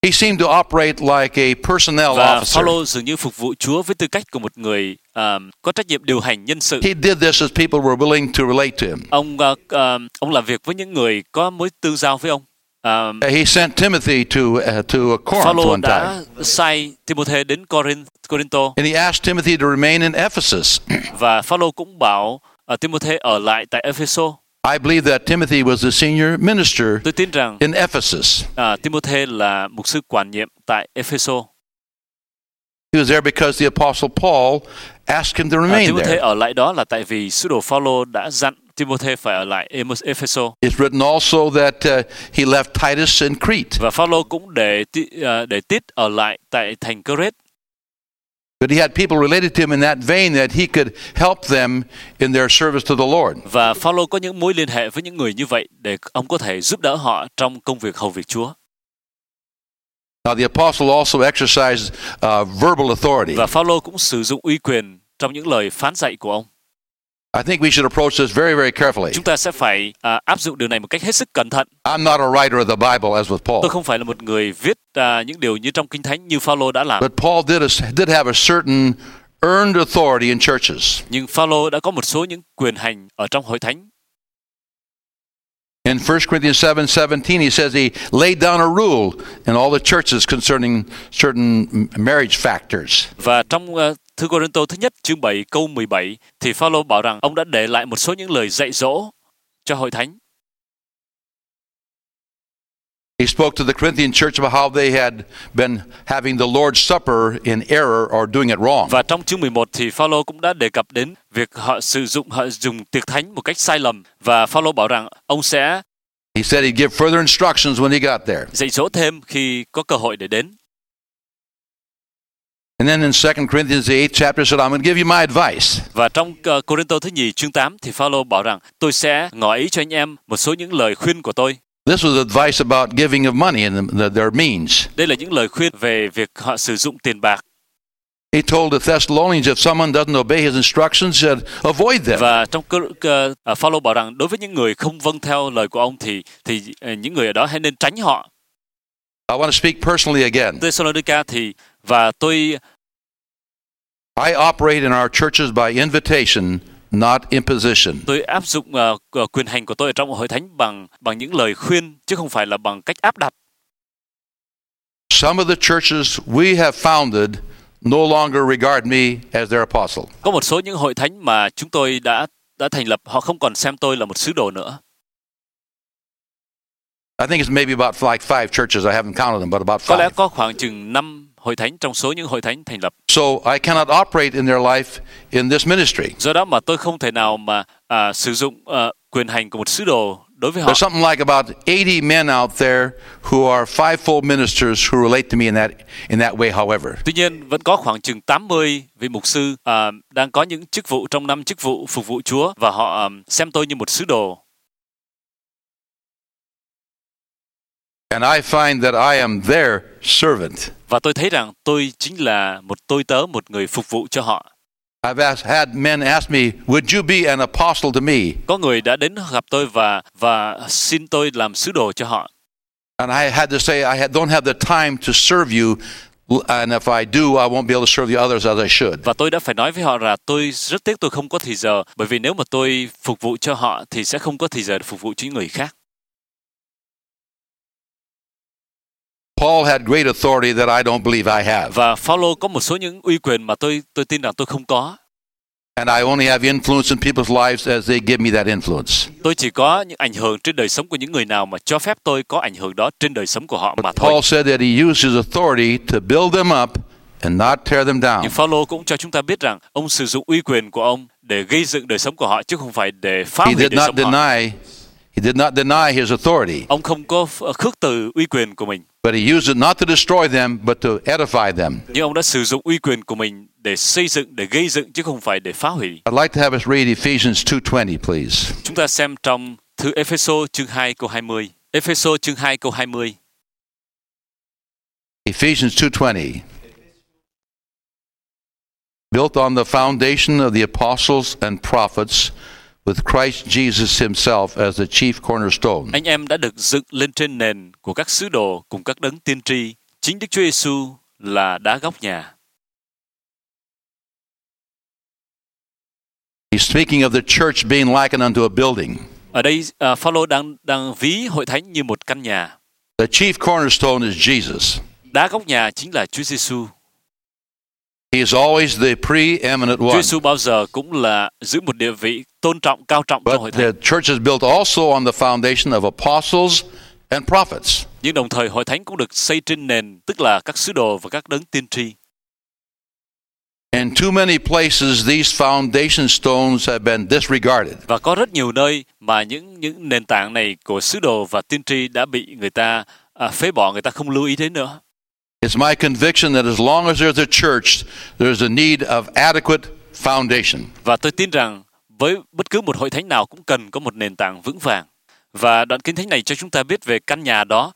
[SPEAKER 2] He seemed to operate like a personnel
[SPEAKER 1] Và
[SPEAKER 2] officer.
[SPEAKER 1] Phaolô dường như phục vụ Chúa với tư cách của một người uh, có trách nhiệm điều hành nhân sự.
[SPEAKER 2] He did this as people were willing to relate to him.
[SPEAKER 1] Ông uh, uh, ông làm việc với những người có mối tương giao với ông. Uh,
[SPEAKER 2] He sent Timothy to uh, to Corinth
[SPEAKER 1] Phaolô
[SPEAKER 2] one
[SPEAKER 1] đã
[SPEAKER 2] time,
[SPEAKER 1] sai Timôthê đến Corinth, Corinto,
[SPEAKER 2] and he asked Timothy to remain in Ephesus.
[SPEAKER 1] và Phaolô cũng bảo uh, Timôthê ở lại tại Epheso.
[SPEAKER 2] I believe that Timothy was the senior minister
[SPEAKER 1] Tôi tin rằng
[SPEAKER 2] in Ephesus.
[SPEAKER 1] uh, Timôthê là mục sư quản nhiệm tại Epheso.
[SPEAKER 2] He was there because the apostle Paul asked him to
[SPEAKER 1] Uh,
[SPEAKER 2] remain
[SPEAKER 1] Timôthê
[SPEAKER 2] there.
[SPEAKER 1] ở lại đó là tại vì sứ đồ Phaolô đã dặn Timôthê phải ở lại Epheso.
[SPEAKER 2] It's written also that uh, he left Titus in Crete.
[SPEAKER 1] Và Phaolô cũng để uh, để Tít ở lại tại thành Crete.
[SPEAKER 2] But he had people related to him in that vein that he could help them in their service to the Lord.
[SPEAKER 1] Và Phaolô có những mối liên hệ với những người như vậy để ông có thể giúp đỡ họ trong công việc hầu việc Chúa.
[SPEAKER 2] Now the apostle also exercised uh, verbal authority.
[SPEAKER 1] Và Phaolô cũng sử dụng uy quyền trong những lời phán dạy của ông.
[SPEAKER 2] I think we should approach this very, very carefully.
[SPEAKER 1] Chúng ta sẽ phải uh, áp dụng điều này một cách hết sức cẩn thận.
[SPEAKER 2] I'm not a writer of the Bible as with Paul.
[SPEAKER 1] Tôi không phải là một người viết uh, những điều như trong Kinh Thánh như Phaolô đã làm.
[SPEAKER 2] But Paul did, a, did have a certain earned authority in churches.
[SPEAKER 1] Nhưng Phaolô đã có một số những quyền hành ở trong hội thánh.
[SPEAKER 2] In First Corinthians seven seventeen, he says he laid down a rule in all the churches concerning certain marriage factors.
[SPEAKER 1] Và trong uh, Thư Cô-rinh-tô thứ nhất chương bảy câu mười bảy thì Phaolô bảo rằng ông đã để lại một số những lời dạy dỗ cho hội thánh.
[SPEAKER 2] He spoke to the Corinthian church about how they had been having the Lord's Supper in error or doing it wrong.
[SPEAKER 1] Và trong chương mười một thì Phaolô cũng đã đề cập đến việc họ sử dụng họ dùng tiệc thánh một cách sai lầm, và Phaolô bảo rằng ông sẽ
[SPEAKER 2] He said he'd give further instructions when he got there.
[SPEAKER 1] dạy dỗ thêm khi có cơ hội để đến.
[SPEAKER 2] And then in Second Corinthians, the eighth chapter, said, I'm going to give you my advice.
[SPEAKER 1] Và trong uh, Cô-rinh-tô thứ nhì chương tám thì Phaolô bảo rằng tôi sẽ ngỏ ý cho anh em một số những lời khuyên của tôi.
[SPEAKER 2] This was advice about giving of money and the, the, their means.
[SPEAKER 1] Đây là những lời khuyên về việc họ sử dụng tiền bạc.
[SPEAKER 2] He told the Thessalonians, if someone doesn't obey his instructions, said, avoid them.
[SPEAKER 1] Và trong cơ uh, Phaolô bảo rằng đối với những người không vâng theo lời của ông thì thì uh, những người ở đó hãy nên tránh họ.
[SPEAKER 2] I want to speak personally again.
[SPEAKER 1] Thessalonica thì và tôi
[SPEAKER 2] I operate in our churches by invitation, not imposition.
[SPEAKER 1] tôi áp dụng uh, quyền hành của tôi ở trong hội thánh bằng bằng những lời khuyên chứ không phải là bằng cách áp đặt.
[SPEAKER 2] Some of the churches we have founded no longer regard me as their apostle.
[SPEAKER 1] Có một số những hội thánh mà chúng tôi đã đã thành lập, họ không còn xem tôi là một sứ đồ nữa.
[SPEAKER 2] I think it's maybe about like five churches. I haven't counted them, but about
[SPEAKER 1] Có lẽ
[SPEAKER 2] five.
[SPEAKER 1] có khoảng chừng năm hội thánh trong số những hội thánh thành lập.
[SPEAKER 2] So I cannot operate in their life in this ministry.
[SPEAKER 1] Do đó mà tôi không thể nào mà à, sử dụng à, quyền hành của một sứ đồ đối với họ.
[SPEAKER 2] There's something like about eighty men out there who are fivefold ministers who relate to me in that in that way, however.
[SPEAKER 1] Tuy nhiên vẫn có khoảng chừng tám mươi vị mục sư à, đang có những chức vụ trong năm chức vụ phục vụ Chúa và họ à, xem tôi như một sứ đồ.
[SPEAKER 2] And I find that I am their servant.
[SPEAKER 1] Và tôi thấy rằng tôi chính là một tôi tớ, một người phục vụ cho họ.
[SPEAKER 2] I've asked, had men ask me, would you be an apostle to me?
[SPEAKER 1] Có người đã đến gặp tôi và và xin tôi làm sứ đồ cho họ.
[SPEAKER 2] And I had to say, I had, don't have the time to serve you, and if I do, I won't be able to serve the others as I should.
[SPEAKER 1] Và tôi đã phải nói với họ là tôi rất tiếc tôi không có thời giờ, bởi vì nếu mà tôi phục vụ cho họ thì sẽ không có thời giờ để phục vụ cho những người khác.
[SPEAKER 2] Paul had great authority that I don't believe I have.
[SPEAKER 1] Và Phaolô có một số những uy quyền mà tôi tôi tin rằng tôi không có.
[SPEAKER 2] And I only have influence in people's lives as they give me that influence.
[SPEAKER 1] Tôi chỉ có những ảnh hưởng trên đời sống của những người nào mà cho phép tôi có ảnh hưởng đó trên đời sống của họ mà
[SPEAKER 2] But
[SPEAKER 1] thôi.
[SPEAKER 2] Paul said that he used his authority to build them up and not tear them down.
[SPEAKER 1] Nhưng Phaolô cũng cho chúng ta biết rằng ông sử dụng uy quyền của ông để gây dựng đời sống của họ chứ không phải để phá
[SPEAKER 2] He
[SPEAKER 1] hủy
[SPEAKER 2] did
[SPEAKER 1] đời
[SPEAKER 2] not
[SPEAKER 1] sống họ.
[SPEAKER 2] deny he did not deny his authority,
[SPEAKER 1] Ông không có khước từ uy quyền của mình,
[SPEAKER 2] but he used it not to destroy them but to edify them.
[SPEAKER 1] nhưng ông đã sử dụng uy quyền của mình để xây dựng, để gây dựng chứ không phải để phá hủy.
[SPEAKER 2] I'd like to have us read Ephesians two twenty, please.
[SPEAKER 1] Chúng ta xem trong thư Epheso chương hai câu hai mươi. Epheso chương hai câu hai mươi.
[SPEAKER 2] Ephesians two twenty. Built on the foundation of the apostles and prophets, with Christ Jesus himself as the chief cornerstone.
[SPEAKER 1] Anh em đã được dựng lên trên nền của các sứ đồ cùng các đấng tiên tri, Chính Đức Chúa Giêsu là đá góc nhà.
[SPEAKER 2] He's speaking of the church being likened unto a building.
[SPEAKER 1] Ở đây, uh, Phaolô đang đang ví hội thánh như một căn nhà.
[SPEAKER 2] The chief cornerstone is Jesus.
[SPEAKER 1] Đá góc nhà chính là Chúa Giêsu.
[SPEAKER 2] He is always the preeminent
[SPEAKER 1] Chúa
[SPEAKER 2] one.
[SPEAKER 1] Giêsu bao giờ cũng là giữ một địa vị tôn trọng, cao trọng trong hội
[SPEAKER 2] But the
[SPEAKER 1] thánh.
[SPEAKER 2] church is built also on the foundation of apostles and prophets.
[SPEAKER 1] Nhưng đồng thời hội thánh cũng được xây trên nền, tức là các sứ đồ và các đấng tiên tri.
[SPEAKER 2] In too many places, these foundation stones have been disregarded.
[SPEAKER 1] Và có rất nhiều nơi mà những những nền tảng này của sứ đồ và tiên tri đã bị người ta à, phế bỏ, người ta không lưu ý đến nữa.
[SPEAKER 2] It's my conviction that as long as there's a church, there's a need of adequate foundation.
[SPEAKER 1] Và tôi tin rằng với bất cứ một hội thánh nào cũng cần có một nền tảng vững vàng. Và đoạn kinh thánh này cho chúng ta biết về căn nhà đó.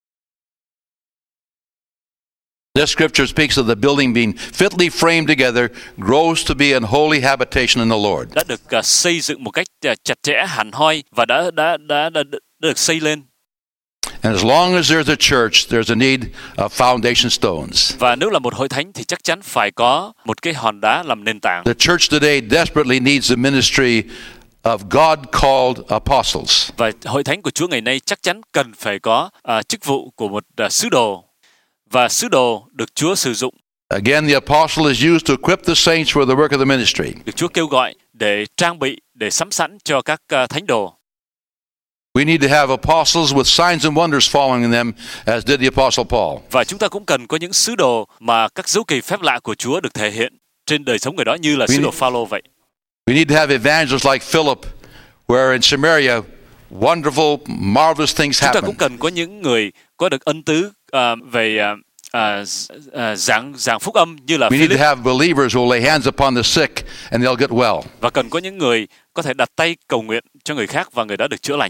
[SPEAKER 2] This scripture speaks of the building being fitly framed together, grows to be an holy habitation in the Lord.
[SPEAKER 1] Đã được uh, xây dựng một cách uh, chặt chẽ, hẳn hoi và đã đã đã, đã, đã được xây lên.
[SPEAKER 2] And as long as there's a church, there's a need of foundation stones.
[SPEAKER 1] Và nếu là một hội thánh thì chắc chắn phải có một cái hòn đá làm nền tảng.
[SPEAKER 2] The church today desperately needs the ministry of God-called apostles.
[SPEAKER 1] Và hội thánh của Chúa ngày nay chắc chắn cần phải có uh, chức vụ của một uh, sứ đồ. Và sứ đồ được Chúa sử dụng.
[SPEAKER 2] Again, the apostle is used to equip the saints for the work of the ministry.
[SPEAKER 1] Được Chúa kêu gọi để trang bị, để sắm sẵn cho các uh, thánh đồ.
[SPEAKER 2] We need to have apostles with signs and wonders following them, as did the apostle Paul.
[SPEAKER 1] Và chúng ta cũng cần có những sứ đồ mà các dấu kỳ phép lạ của Chúa được thể hiện trên đời sống người đó như là sứ đồ Phaolô vậy.
[SPEAKER 2] We need to have evangelists like Philip, where in Samaria, wonderful, marvelous things
[SPEAKER 1] Chúng ta
[SPEAKER 2] happen.
[SPEAKER 1] cũng cần có những người có được ân tứ uh, về uh, uh, giảng giảng phúc âm như là
[SPEAKER 2] We need to
[SPEAKER 1] Philip.
[SPEAKER 2] have believers who will lay hands upon the sick and they'll get well.
[SPEAKER 1] Và cần có những người có thể đặt tay cầu nguyện cho người khác và người đó được chữa lành.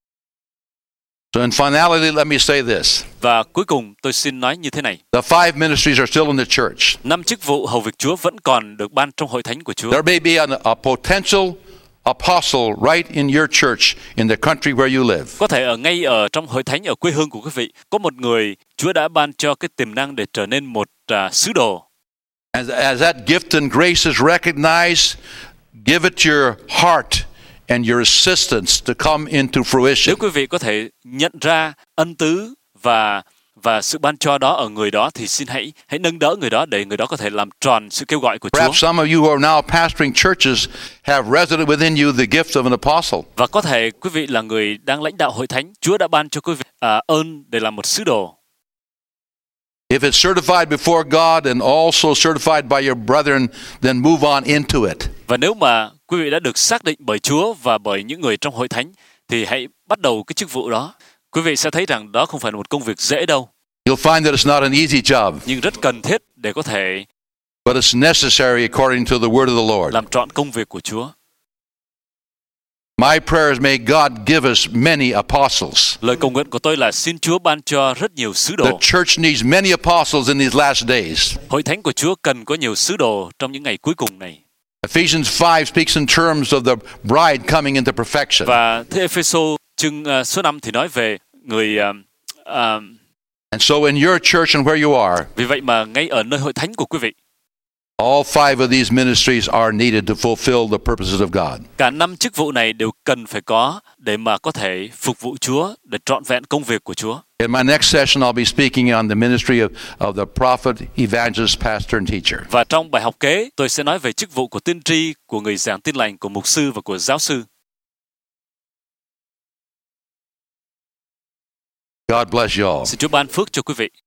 [SPEAKER 2] So in finality, let me say this.
[SPEAKER 1] Và cuối cùng tôi xin nói như thế này.
[SPEAKER 2] The five ministries are still in the church.
[SPEAKER 1] Năm chức vụ hầu việc Chúa vẫn còn được ban trong hội thánh của Chúa.
[SPEAKER 2] There may be an, a potential apostle right in your church in the country where you live.
[SPEAKER 1] Có thể ở ngay ở trong hội thánh ở quê hương của quý vị có một người Chúa đã ban cho cái tiềm năng để trở nên một uh, sứ đồ.
[SPEAKER 2] As, as that gift and grace is recognized, give it your heart and your assistance to come into fruition.
[SPEAKER 1] Nếu quý vị có thể nhận ra ân tứ và và sự ban cho đó ở người đó thì xin hãy hãy nâng đỡ người đó để người đó có thể làm tròn sự kêu gọi của Chúa.
[SPEAKER 2] Perhaps some of you who are now pastoring churches have resident within you the gift of an apostle.
[SPEAKER 1] Và có thể quý vị là người đang lãnh đạo hội thánh, Chúa đã ban cho quý vị à, ơn để làm một sứ đồ.
[SPEAKER 2] If it's certified before God and also certified by your brethren, then move on into it.
[SPEAKER 1] Và nếu mà quý vị đã được xác định bởi Chúa và bởi những người trong hội thánh thì hãy bắt đầu cái chức vụ đó. Quý vị sẽ thấy rằng đó không phải là một công việc dễ đâu.
[SPEAKER 2] You'll find that it's not an easy job,
[SPEAKER 1] Nhưng rất cần thiết để có thể
[SPEAKER 2] but it's necessary according to the word of the Lord.
[SPEAKER 1] làm trọn công việc của Chúa.
[SPEAKER 2] My prayer is may God give us many apostles.
[SPEAKER 1] Lời cầu nguyện của tôi là xin Chúa ban cho rất nhiều sứ
[SPEAKER 2] The
[SPEAKER 1] đồ.
[SPEAKER 2] church needs many apostles in these last days.
[SPEAKER 1] Hội thánh của Chúa cần có nhiều sứ đồ trong những ngày cuối cùng này.
[SPEAKER 2] Ephesians five speaks in terms of the bride coming into perfection.
[SPEAKER 1] Và thế Ephesos chương uh, số năm thì nói về người uh, uh,
[SPEAKER 2] And so in your church and where you are,
[SPEAKER 1] vì vậy mà ngay ở nơi hội thánh của quý vị,
[SPEAKER 2] all five of these ministries are needed to fulfill the purposes of God.
[SPEAKER 1] cả năm chức vụ này đều cần phải có để mà có thể phục vụ Chúa, để trọn vẹn công việc của Chúa.
[SPEAKER 2] In my next session, I'll be speaking on the ministry of, of the prophet, evangelist, pastor, and teacher.
[SPEAKER 1] Và trong bài học kế, tôi sẽ nói về chức vụ của tiên tri, của người giảng tin lành, của mục sư và của giáo sư.
[SPEAKER 2] God bless you all.
[SPEAKER 1] Xin Chúa ban phước cho quý vị.